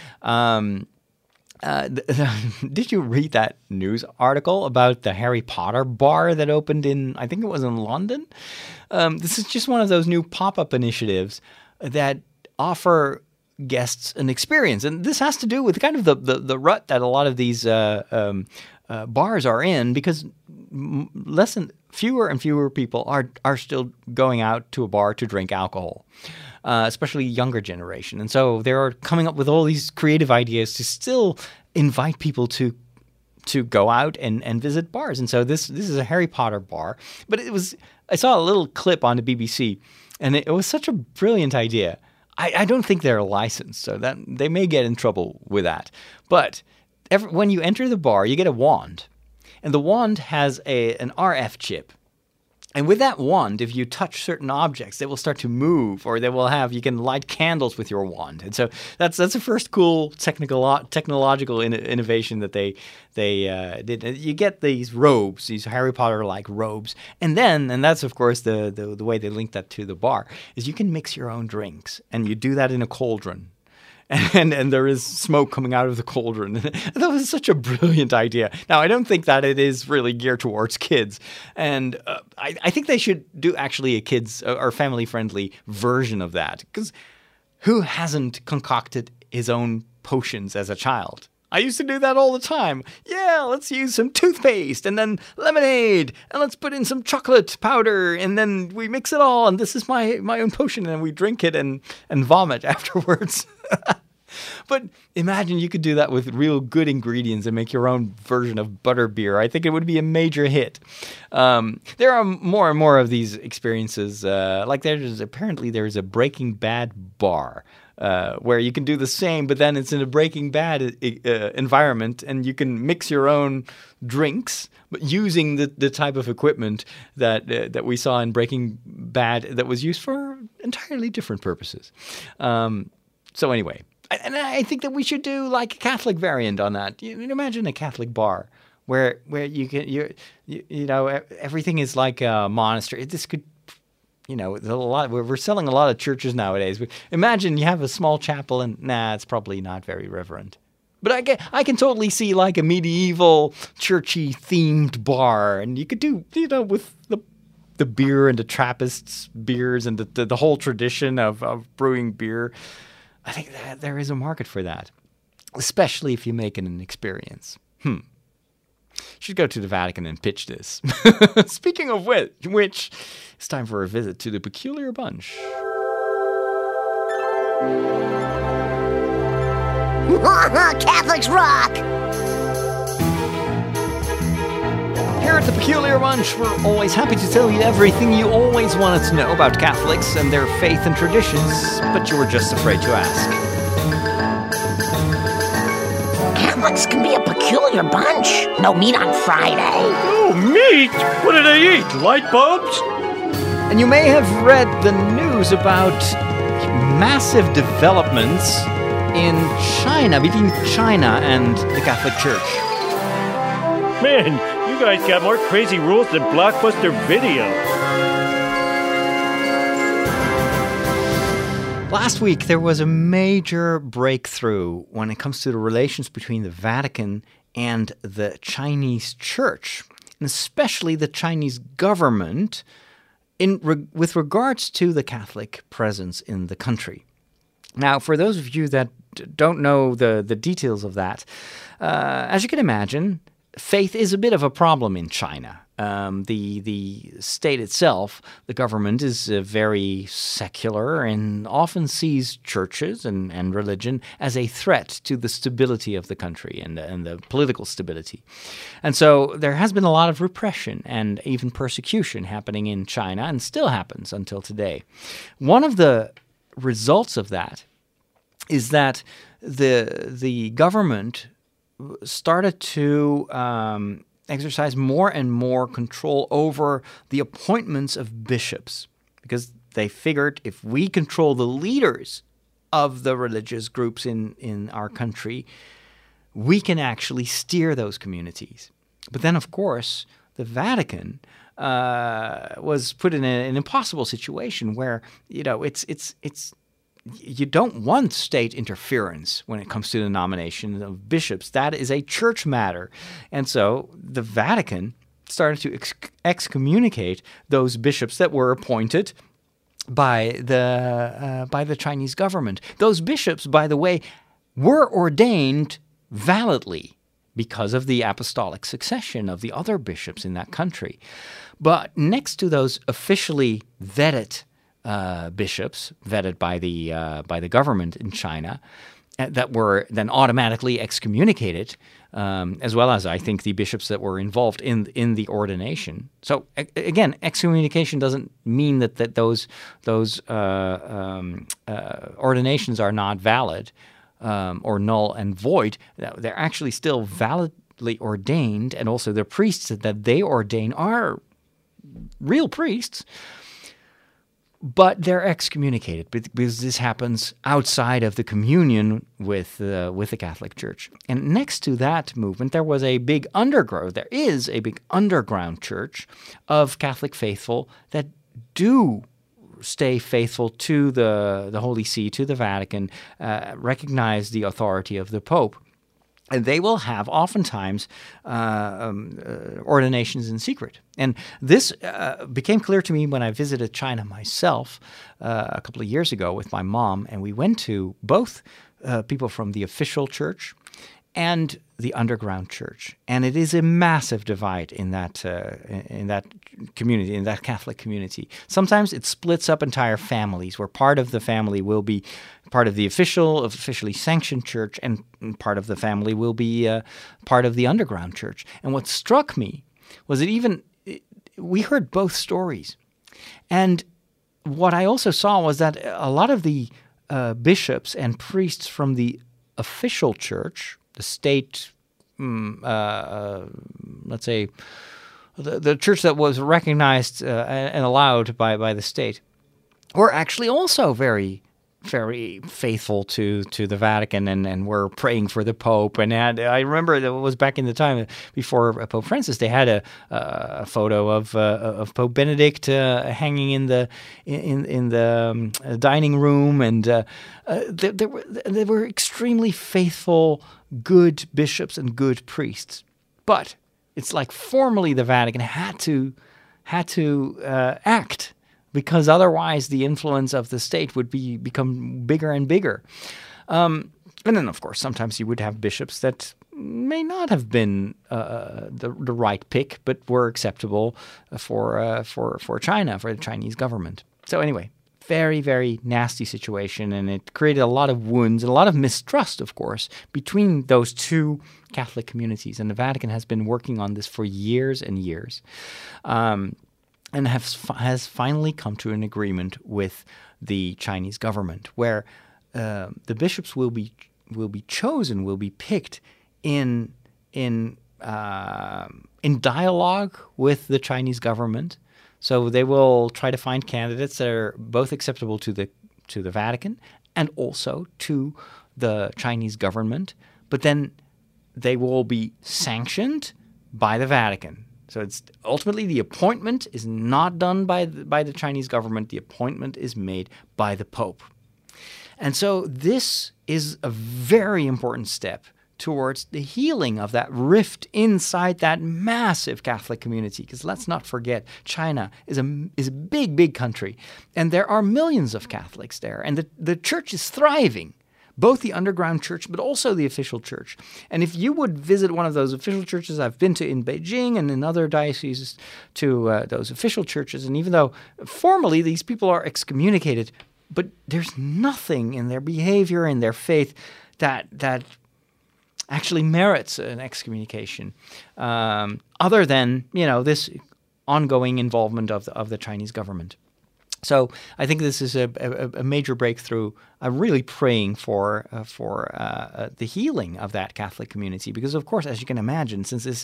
Um, uh, did you read that news article about the Harry Potter bar that opened in, I think it was in London? Um, this is just one of those new pop-up initiatives that offer guests an experience. And this has to do with kind of the, the, the rut that a lot of these uh, um, uh, bars are in, because less than fewer and fewer people are are still going out to a bar to drink alcohol, uh, especially younger generation. And so they're coming up with all these creative ideas to still invite people to to go out and, and visit bars. And so this this is a Harry Potter bar. But it was I saw a little clip on the B B C, and it, it was such a brilliant idea. I, I don't think they're licensed, so that they may get in trouble with that. But every, when you enter the bar, you get a wand. And the wand has a an R F chip. And with that wand, if you touch certain objects, they will start to move, or they will have, you can light candles with your wand. And so that's that's the first cool technical technological in, innovation that they they uh, did. You get these robes, these Harry Potter-like robes. And then, and that's of course the, the, the way they link that to the bar, is you can mix your own drinks. And you do that in a cauldron. And and there is smoke coming out of the cauldron. That was such a brilliant idea. Now, I don't think that it is really geared towards kids. And uh, I, I think they should do actually a kids or family-friendly version of that. Because who hasn't concocted his own potions as a child? I used to do that all the time. Yeah, let's use some toothpaste and then lemonade, and let's put in some chocolate powder, and then we mix it all, and this is my, my own potion, and we drink it and, and vomit afterwards. But imagine you could do that with real good ingredients and make your own version of butterbeer. I think it would be a major hit. Um, there are more and more of these experiences. Uh, like there's apparently there's a Breaking Bad bar uh, where you can do the same, but then it's in a Breaking Bad uh, environment, and you can mix your own drinks, but using the, the type of equipment that uh, that we saw in Breaking Bad that was used for entirely different purposes. Um, so anyway. And I think that we should do like a Catholic variant on that. You imagine a Catholic bar where where you can you you, you know everything is like a monastery. This could, you know, there's a lot. We're, we're selling a lot of churches nowadays. Imagine you have a small chapel, and nah, it's probably not very reverent. But I can I can totally see like a medieval churchy themed bar, and you could do, you know, with the the beer and the Trappists beers and the the, the whole tradition of, of brewing beer. I think that there is a market for that, especially if you make it an experience. Hmm. Should go to the Vatican and pitch this. Speaking of which, which, it's time for a visit to the Peculiar Bunch. Catholics rock! Here at the Peculiar Bunch, we're always happy to tell you everything you always wanted to know about Catholics and their faith and traditions, but you were just afraid to ask. Catholics can be a peculiar bunch. No meat on Friday. Oh, meat? What do they eat? Light bulbs? And you may have read the news about massive developments in China, between China and the Catholic Church. Man, you guys got more crazy rules than Blockbuster Video. Last week, there was a major breakthrough when it comes to the relations between the Vatican and the Chinese Church, and especially the Chinese government in re- with regards to the Catholic presence in the country. Now, for those of you that don't know the, the details of that, uh, as you can imagine, faith is a bit of a problem in China. Um, the the state itself, the government, is uh, very secular and often sees churches and, and religion as a threat to the stability of the country and, and the political stability. And so there has been a lot of repression and even persecution happening in China, and still happens until today. One of the results of that is that the the government started to um, exercise more and more control over the appointments of bishops, because they figured if we control the leaders of the religious groups in, in our country, we can actually steer those communities. But then, of course, the Vatican uh, was put in a, an impossible situation where, you know, it's it's it's you don't want state interference when it comes to the nomination of bishops. That is a church matter. And so the Vatican started to ex- excommunicate those bishops that were appointed by the uh, by the Chinese government. Those bishops, by the way, were ordained validly because of the apostolic succession of the other bishops in that country. But next to those officially vetted Uh, bishops vetted by the uh, by the government in China uh, that were then automatically excommunicated, um, as well as I think the bishops that were involved in in the ordination. So a- again, excommunication doesn't mean that that those those uh, um, uh, ordinations are not valid um, or null and void. They're actually still validly ordained, and also the priests that they ordain are real priests. But they're excommunicated because this happens outside of the communion with uh, with the Catholic Church. And next to that movement, there was a big undergrowth. There is a big underground church of Catholic faithful that do stay faithful to the, the Holy See, to the Vatican, uh, recognize the authority of the Pope. And they will have oftentimes uh, um, uh, ordinations in secret. And this uh, became clear to me when I visited China myself uh, a couple of years ago with my mom. And we went to both uh, people from the official church and the underground church. And it is a massive divide in that uh, in that community, in that Catholic community. Sometimes it splits up entire families, where part of the family will be part of the official, officially sanctioned church, and part of the family will be uh, part of the underground church. And what struck me was that even we heard both stories. And what I also saw was that a lot of the uh, bishops and priests from the official church, the state, um, uh, uh, let's say, the, the church that was recognized uh, and allowed by, by the state, were actually also very very faithful to, to the Vatican and, and were praying for the Pope. And had, I remember it was back in the time before Pope Francis, they had a, a photo of uh, of Pope Benedict uh, hanging in the in in the um, dining room, and uh, uh, there, there were there were extremely faithful, good bishops and good priests. But it's like formally the Vatican had to had to uh, act, because otherwise the influence of the state would be become bigger and bigger. Um, and then, of course, sometimes you would have bishops that may not have been uh, the, the right pick, but were acceptable for uh, for for China, for the Chinese government. So anyway, very, very nasty situation, and it created a lot of wounds and a lot of mistrust, of course, between those two Catholic communities. And the Vatican has been working on this for years and years. Um, and has, has finally come to an agreement with the Chinese government, where uh, the bishops will be will be chosen, will be picked in in uh, in dialogue with the Chinese government. So they will try to find candidates that are both acceptable to the to the Vatican and also to the Chinese government. But then they will be sanctioned by the Vatican. So it's ultimately the appointment is not done by the, by the Chinese government. The appointment is made by the Pope. And so this is a very important step towards the healing of that rift inside that massive Catholic community. Because let's not forget, China is a, is a big, big country. And there are millions of Catholics there. And the, the church is thriving. Both the underground church, but also the official church. And if you would visit one of those official churches, I've been to in Beijing and in other dioceses to uh, those official churches, and even though formally these people are excommunicated, but there's nothing in their behavior and their faith that that actually merits an excommunication, um, other than, you know, this ongoing involvement of the, of the Chinese government. So I think this is a, a, a major breakthrough. I'm really praying for uh, for uh, the healing of that Catholic community, because, of course, as you can imagine, since this,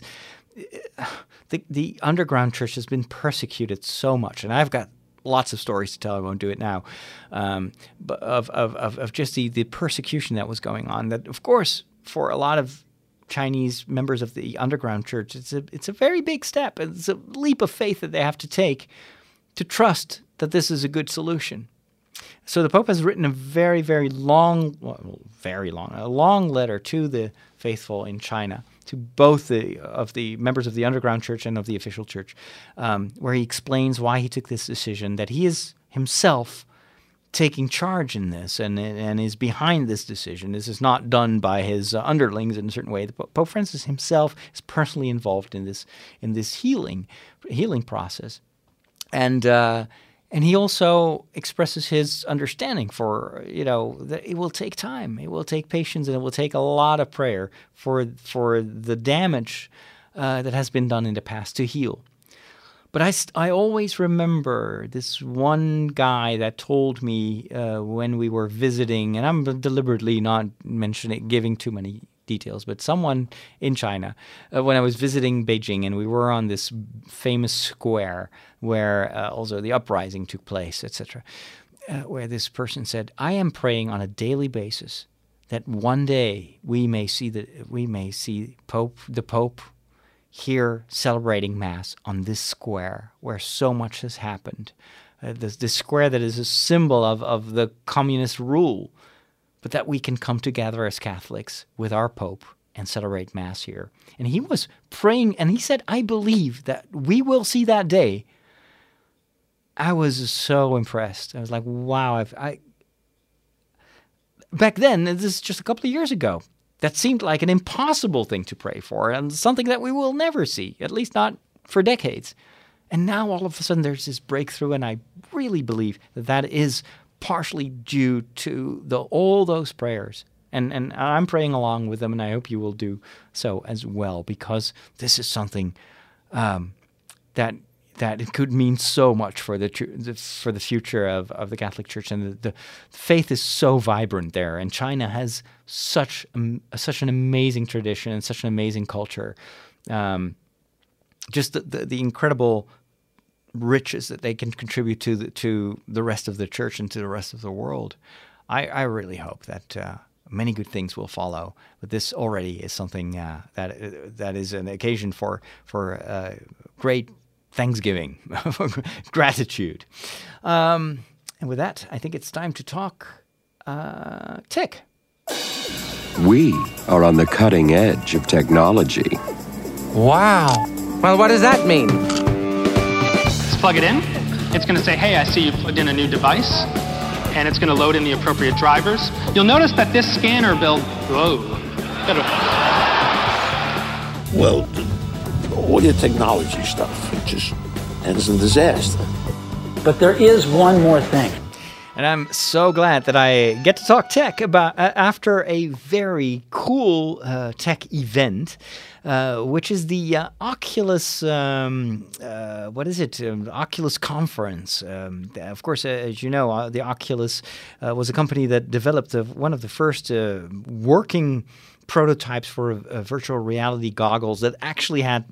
uh, the the underground church has been persecuted so much, and I've got lots of stories to tell. I won't do it now, um, but of of of, of just the, the persecution that was going on. That, of course, for a lot of Chinese members of the underground church, it's a it's a very big step. It's a leap of faith that they have to take to trust that this is a good solution. So the Pope has written a very, very long, well, very long, a long letter to the faithful in China, to both the of the members of the underground church and of the official church, um, where he explains why he took this decision, that he is himself taking charge in this and and is behind this decision. This is not done by his uh, underlings in a certain way. The Pope, Pope Francis himself is personally involved in this in this healing healing process. And uh, and he also expresses his understanding for, you know, that it will take time, it will take patience, and it will take a lot of prayer for for the damage uh, that has been done in the past to heal. But I, I always remember this one guy that told me uh, when we were visiting, and I'm deliberately not mentioning, giving too many details, but someone in China, uh, when I was visiting Beijing, and we were on this famous square where uh, also the uprising took place, et cetera, uh, where this person said, "I am praying on a daily basis that one day we may see the we may see Pope the Pope here celebrating Mass on this square where so much has happened, uh, this, this square that is a symbol of of the communist rule." But that we can come together as Catholics with our Pope and celebrate Mass here. And he was praying, and he said, "I believe that we will see that day." I was so impressed. I was like, wow. I've, I Back then, this is just a couple of years ago, that seemed like an impossible thing to pray for, and something that we will never see, at least not for decades. And now all of a sudden there's this breakthrough, and I really believe that that is partially due to the all those prayers. And and I'm praying along with them, and I hope you will do so as well, because this is something um, that that it could mean so much for the for the future of, of the Catholic Church. And the, the faith is so vibrant there, and China has such um, such an amazing tradition and such an amazing culture. Um, just the, the, the incredible riches that they can contribute to the, to the rest of the church and to the rest of the world. I, I really hope that uh, many good things will follow. But this already is something uh, that uh, that is an occasion for for uh, great Thanksgiving, gratitude. Um, and with that, I think it's time to talk uh, tech. We are on the cutting edge of technology. Wow. Well, what does that mean? Let's plug it in. It's going to say, hey, I see you plugged in a new device. And it's going to load in the appropriate drivers. You'll notice that this scanner build... Whoa. Well, all your technology stuff, it just ends in disaster. But there is one more thing. And I'm so glad that I get to talk tech about uh, after a very cool uh, tech event, uh, which is the uh, Oculus, um, uh, what is it, um, Oculus Conference. Um, of course, uh, as you know, uh, the Oculus uh, was a company that developed uh, one of the first uh, working prototypes for uh, virtual reality goggles that actually had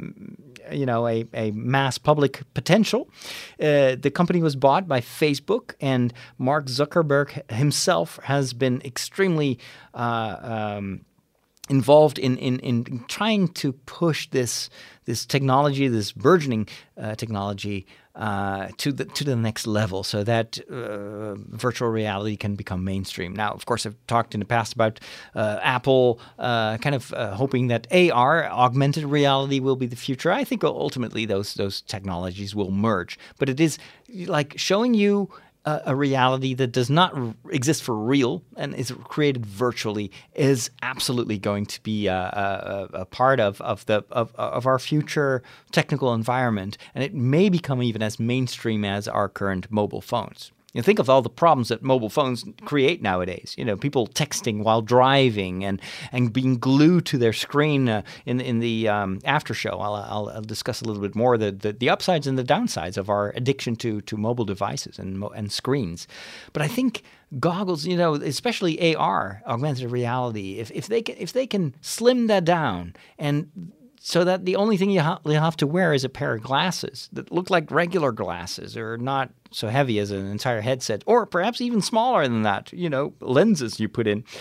you know, a, a mass public potential. Uh, the company was bought by Facebook, and Mark Zuckerberg himself has been extremely uh, um, involved in, in, in trying to push this this technology, this burgeoning uh, technology, uh, to the to the next level, so that uh, virtual reality can become mainstream. Now, of course, I've talked in the past about uh, Apple uh, kind of uh, hoping that A R, augmented reality, will be the future. I think ultimately those those technologies will merge, but it is like showing you a, a reality that does not r- exist for real and is created virtually is absolutely going to be a, a, a part of of the of, of our future technical environment, and it may become even as mainstream as our current mobile phones. You know, think of all the problems that mobile phones create nowadays. You know, people texting while driving and, and being glued to their screen uh, in in the um, after show. I'll, I'll, I'll discuss a little bit more the, the the upsides and the downsides of our addiction to to mobile devices and mo- and screens. But I think goggles, you know, especially A R, augmented reality, if if they can if they can slim that down and so that the only thing you, ha- you have to wear is a pair of glasses that look like regular glasses or not so heavy as an entire headset, or perhaps even smaller than that, you know, lenses you put in.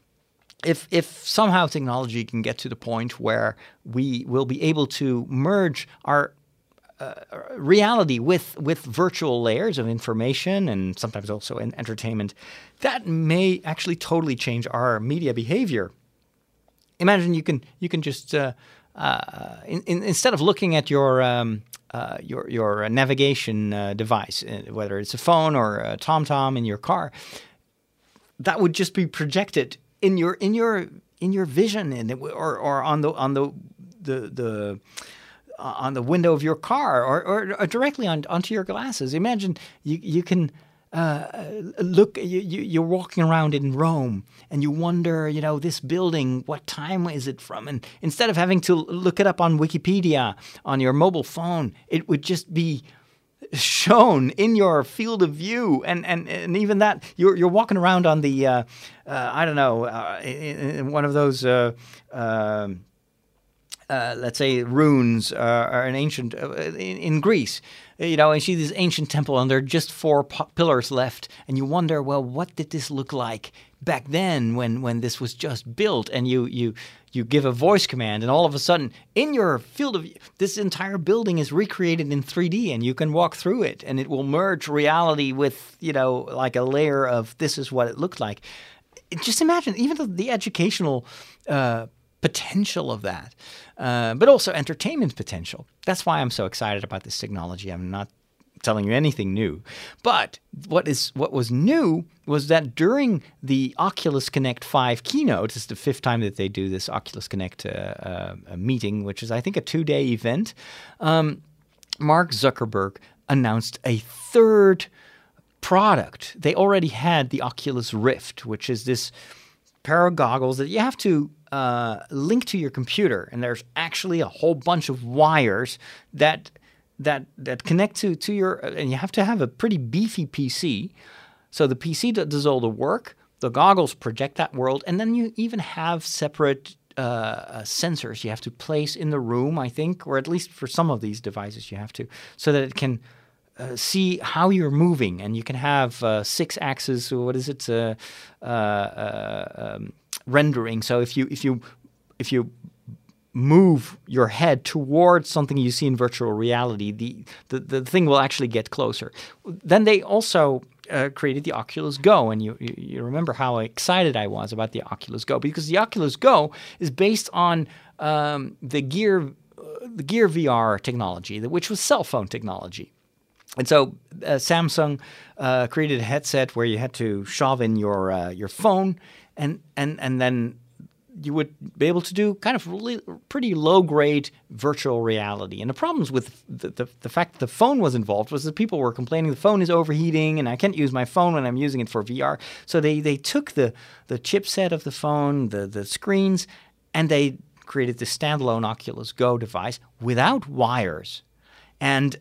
If if somehow technology can get to the point where we will be able to merge our uh, reality with, with virtual layers of information and sometimes also in entertainment, that may actually totally change our media behavior. Imagine you can you can just... Uh, Uh, in, in, instead of looking at your um, uh, your your navigation uh, device, uh, whether it's a phone or a TomTom in your car, that would just be projected in your in your in your vision, and or or on the on the the the uh, on the window of your car, or, or, or directly on onto your glasses. Imagine you you can. Uh, look, you, you, you're walking around in Rome and you wonder, you know, this building, what time is it from? And instead of having to look it up on Wikipedia on your mobile phone, it would just be shown in your field of view. And, and, and even that, you're, you're walking around on the, uh, uh, I don't know, uh, in, in one of those... Uh, uh, Uh, let's say ruins uh, are an ancient uh, in, in Greece, you know, and you see this ancient temple and there are just four p- pillars left, and you wonder, well, what did this look like back then when, when this was just built? And you you you give a voice command, and all of a sudden, in your field of view, this entire building is recreated in three D, and you can walk through it, and it will merge reality with, you know, like a layer of this is what it looked like. Just imagine, even the, the educational uh, potential of that. Uh, but also entertainment potential. That's why I'm so excited about this technology. I'm not telling you anything new. But what is what was new was that during the Oculus Connect five keynote, this is the fifth time that they do this Oculus Connect uh, uh, meeting, which is, I think, a two-day event, um, Mark Zuckerberg announced a third product. They already had the Oculus Rift, which is this pair of goggles that you have to Uh, link to your computer, and there's actually a whole bunch of wires that that that connect to to your, and you have to have a pretty beefy P C. So the P C does all the work. The goggles project that world, and then you even have separate uh, sensors you have to place in the room, I think, or at least for some of these devices you have to, so that it can uh, see how you're moving, and you can have uh, six axis. What is it? Uh, uh, uh, um, rendering. So if you if you if you move your head towards something you see in virtual reality, the the, the thing will actually get closer. Then they also uh, created the Oculus Go, and you, you you remember how excited I was about the Oculus Go, because the Oculus Go is based on um, the Gear uh, the Gear V R technology, which was cell phone technology. And so uh, Samsung uh, created a headset where you had to shove in your uh, your phone, and and and then you would be able to do kind of really pretty low-grade virtual reality. And the problems with the, the, the fact that the phone was involved was that people were complaining the phone is overheating and I can't use my phone when I'm using it for V R. So they, they took the, the chipset of the phone, the, the screens, and they created this standalone Oculus Go device without wires. And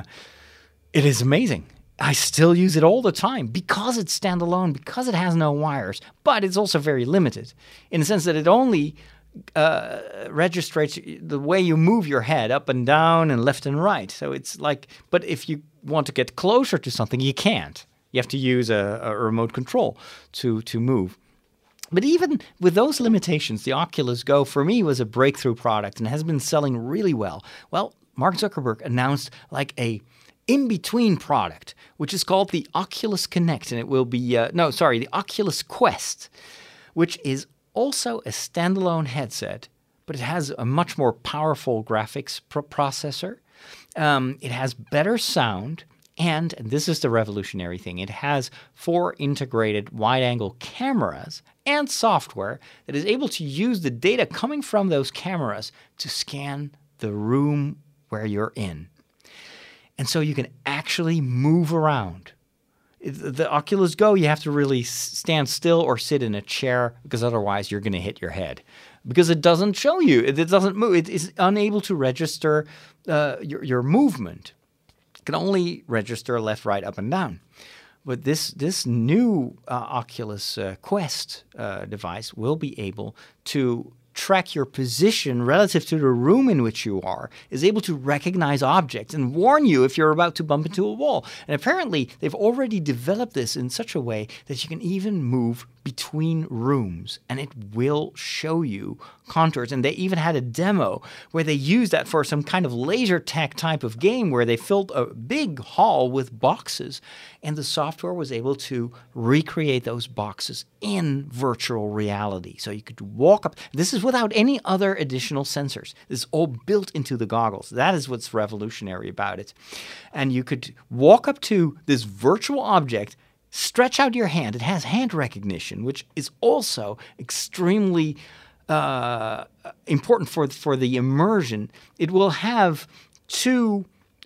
it is amazing. I still use it all the time because it's standalone, because it has no wires, but it's also very limited in the sense that it only uh, registers the way you move your head up and down and left and right. So it's like, but if you want to get closer to something, you can't. You have to use a, a remote control to, to move. But even with those limitations, the Oculus Go for me was a breakthrough product and has been selling really well. Well, Mark Zuckerberg announced like a in-between product, which is called the Oculus Connect, and it will be, uh, no, sorry, the Oculus Quest, which is also a standalone headset, but it has a much more powerful graphics pro- processor. Um, it has better sound, and, and this is the revolutionary thing, it has four integrated wide-angle cameras and software that is able to use the data coming from those cameras to scan the room where you're in. And so you can actually move around. The Oculus Go, you have to really stand still or sit in a chair because otherwise you're going to hit your head. Because it doesn't show you. It doesn't move. It is unable to register uh, your, your movement. It can only register left, right, up, and down. But this, this new uh, Oculus uh, Quest uh, device will be able to track your position relative to the room in which you are, is able to recognize objects and warn you if you're about to bump into a wall. And apparently, they've already developed this in such a way that you can even move between rooms, and it will show you contours. And they even had a demo where they used that for some kind of laser tag type of game where they filled a big hall with boxes, and the software was able to recreate those boxes in virtual reality. So you could walk up. This is without any other additional sensors. This is all built into the goggles. That is what's revolutionary about it. And you could walk up to this virtual object, stretch out your hand. It has hand recognition, which is also extremely uh, important for, for the immersion. It will have two,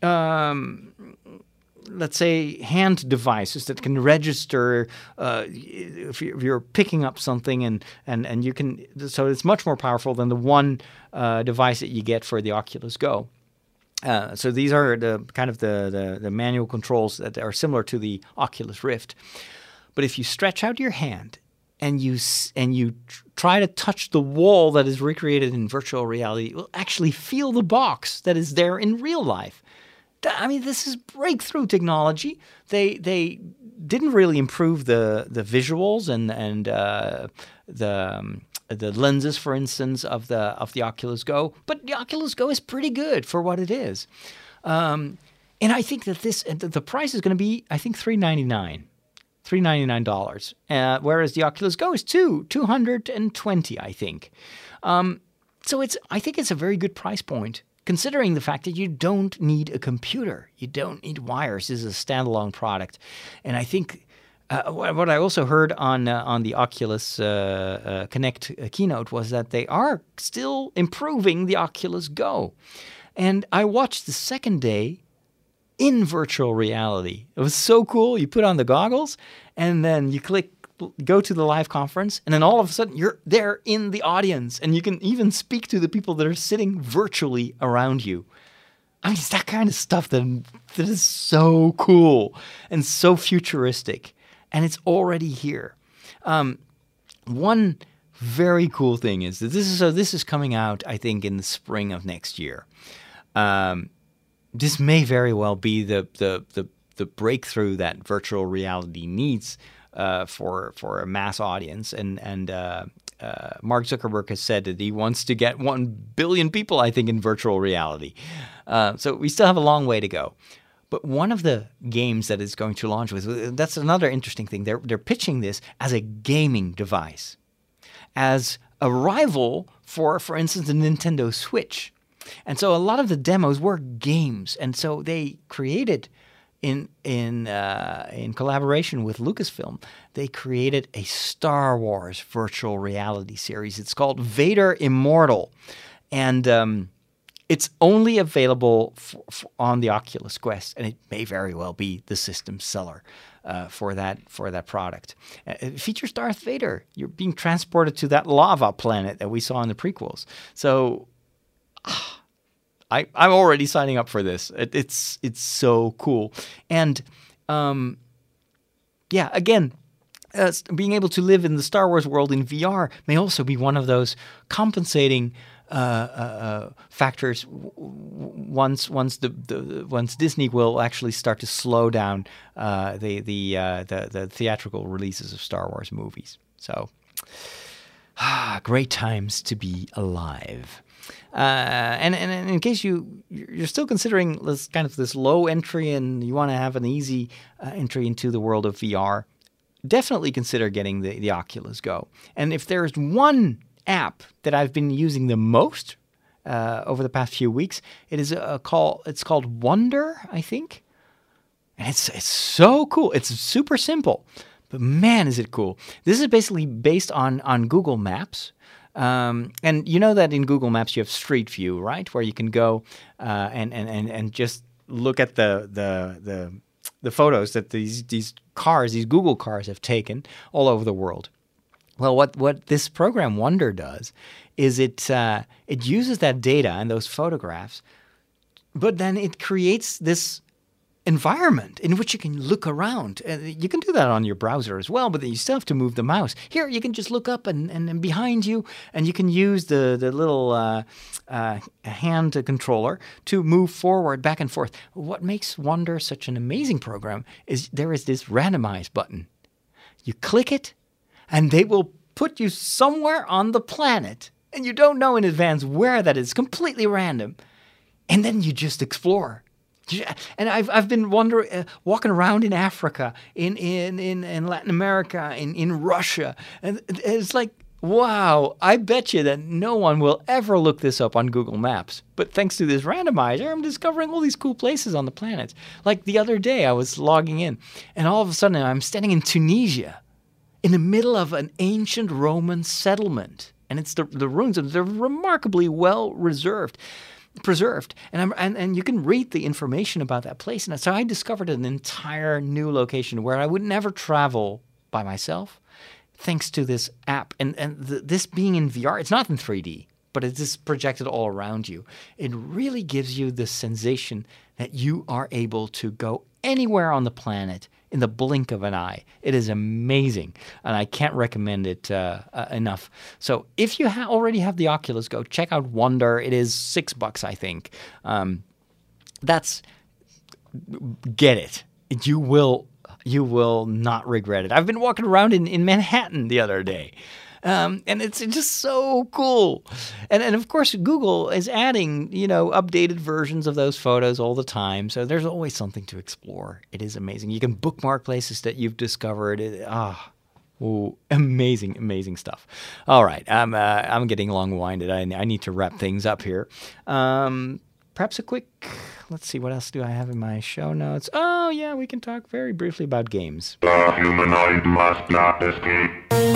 um, let's say, hand devices that can register uh, if you're picking up something, and, and, and you can. So it's much more powerful than the one uh, device that you get for the Oculus Go. Uh, so these are the kind of the, the, the manual controls that are similar to the Oculus Rift. But if you stretch out your hand and you and you tr- try to touch the wall that is recreated in virtual reality, you will actually feel the box that is there in real life. I mean, this is breakthrough technology. They they didn't really improve the the visuals and and uh, the um, the lenses, for instance, of the of the Oculus Go, but the Oculus Go is pretty good for what it is. Um, and I think that this the price is going to be, I think, three ninety-nine, three ninety-nine dollars, uh, whereas the Oculus Go is two two hundred and twenty, I think. Um, so it's I think it's a very good price point, considering the fact that you don't need a computer. You don't need wires. This is a standalone product. And I think uh, what I also heard on uh, on the Oculus uh, uh, Connect uh, keynote was that they are still improving the Oculus Go. And I watched the second day in virtual reality. It was so cool. You put on the goggles, and then you click go to the live conference, and then all of a sudden you're there in the audience, and you can even speak to the people that are sitting virtually around you. I mean, it's that kind of stuff that, that is so cool and so futuristic, and it's already here. Um, one very cool thing is that this is so this is coming out, I think, in the spring of next year. Um, this may very well be the the the, the breakthrough that virtual reality needs uh, for for a mass audience. And and uh, uh, Mark Zuckerberg has said that he wants to get one billion people, I think, in virtual reality. Uh, so we still have a long way to go. But one of the games that is going to launch with, that's another interesting thing. They're they're pitching this as a gaming device, as a rival for, for instance, the Nintendo Switch. And so a lot of the demos were games, and so they created, in in uh, in collaboration with Lucasfilm, they created a Star Wars virtual reality series. It's called Vader Immortal, and um, it's only available for, for on the Oculus Quest, and it may very well be the system seller uh, for that for that product. Uh, it features Darth Vader. You're being transported to that lava planet that we saw in the prequels. So I, I'm already signing up for this. It, it's it's so cool. And um, yeah, again, uh, being able to live in the Star Wars world in V R may also be one of those compensating uh, uh, factors. Once once the, the once Disney will actually start to slow down uh, the the, uh, the the theatrical releases of Star Wars movies. So, ah, great times to be alive. Uh, and, and in case you you're still considering this kind of this low entry and you want to have an easy uh, entry into the world of V R, definitely consider getting the, the Oculus Go. And if there's one app that I've been using the most uh, over the past few weeks, it is a call. It's called Wonder, I think, and it's it's so cool. It's super simple, but man, is it cool! This is basically based on on Google Maps. Um, and you know that in Google Maps you have Street View, right? Where you can go uh, and, and, and, and just look at the the the, the photos that these these cars, these Google cars, have taken all over the world. Well, what, what this program Wonder does is it uh, it uses that data and those photographs, but then it creates this environment in which you can look around. Uh, you can do that on your browser as well, but then you still have to move the mouse. Here, you can just look up and, and, and behind you, and you can use the, the little uh, uh, hand controller to move forward, back and forth. What makes Wonder such an amazing program is there is this randomize button. You click it, and they will put you somewhere on the planet, and you don't know in advance where that is, completely random. And then you just explore. And I've I've been wondering, uh, walking around in Africa, in in, in, in Latin America, in, in Russia, and it's like, wow, I bet you that no one will ever look this up on Google Maps. But thanks to this randomizer, I'm discovering all these cool places on the planet. Like the other day, I was logging in, and all of a sudden I'm standing in Tunisia, in the middle of an ancient Roman settlement, and it's the the ruins, and they're remarkably well reserved. preserved, and, I'm, and and you can read the information about that place. And so I discovered an entire new location where I would never travel by myself, thanks to this app. And and th- this being in V R, it's not in three D, but it's just projected all around you. It really gives you the sensation that you are able to go anywhere on the planet in the blink of an eye. It is amazing, and I can't recommend it uh, uh, enough. So if you ha- already have the Oculus Go, check out Wonder. It is six bucks, I think. Um, that's get it. You will you will not regret it. I've been walking around in, in Manhattan the other day. Um, and it's just so cool. And and of course, Google is adding, you know, updated versions of those photos all the time. So there's always something to explore. It is amazing. You can bookmark places that you've discovered. It, ah, ooh, amazing, amazing stuff. All right, I'm uh, I'm getting long-winded. I, I need to wrap things up here. Um, perhaps a quick, let's see, what else do I have in my show notes? Oh, yeah, we can talk very briefly about games. The humanoid must not escape.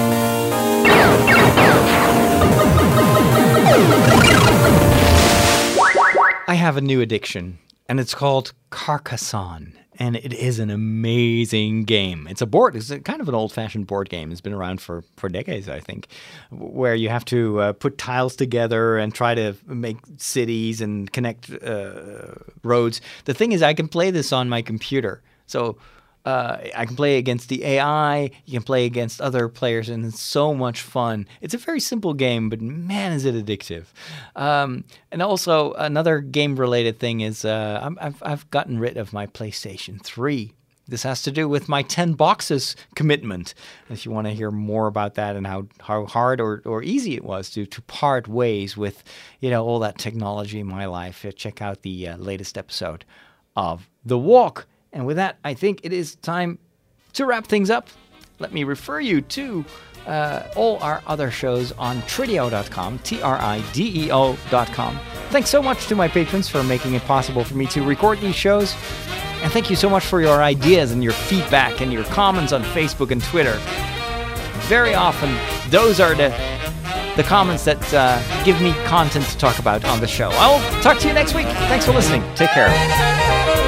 I have a new addiction, and it's called Carcassonne, and it is an amazing game. It's a board. It's a kind of an old-fashioned board game. It's been around for, for decades, I think, where you have to uh, put tiles together and try to make cities and connect uh, roads. The thing is, I can play this on my computer, so Uh, I can play against the A I. You can play against other players, and it's so much fun. It's a very simple game, but man, is it addictive. Um, and also, another game-related thing is uh, I'm, I've, I've gotten rid of my PlayStation three. This has to do with my ten boxes commitment. If you want to hear more about that and how, how hard or, or easy it was to, to part ways with, you know, all that technology in my life, uh, check out the uh, latest episode of The Walk. And with that, I think it is time to wrap things up. Let me refer you to uh, all our other shows on Trideo dot com, T R I D E O dot com. Thanks so much to my patrons for making it possible for me to record these shows. And thank you so much for your ideas and your feedback and your comments on Facebook and Twitter. Very often, those are the the comments that uh, give me content to talk about on the show. I'll talk to you next week. Thanks for listening. Take care.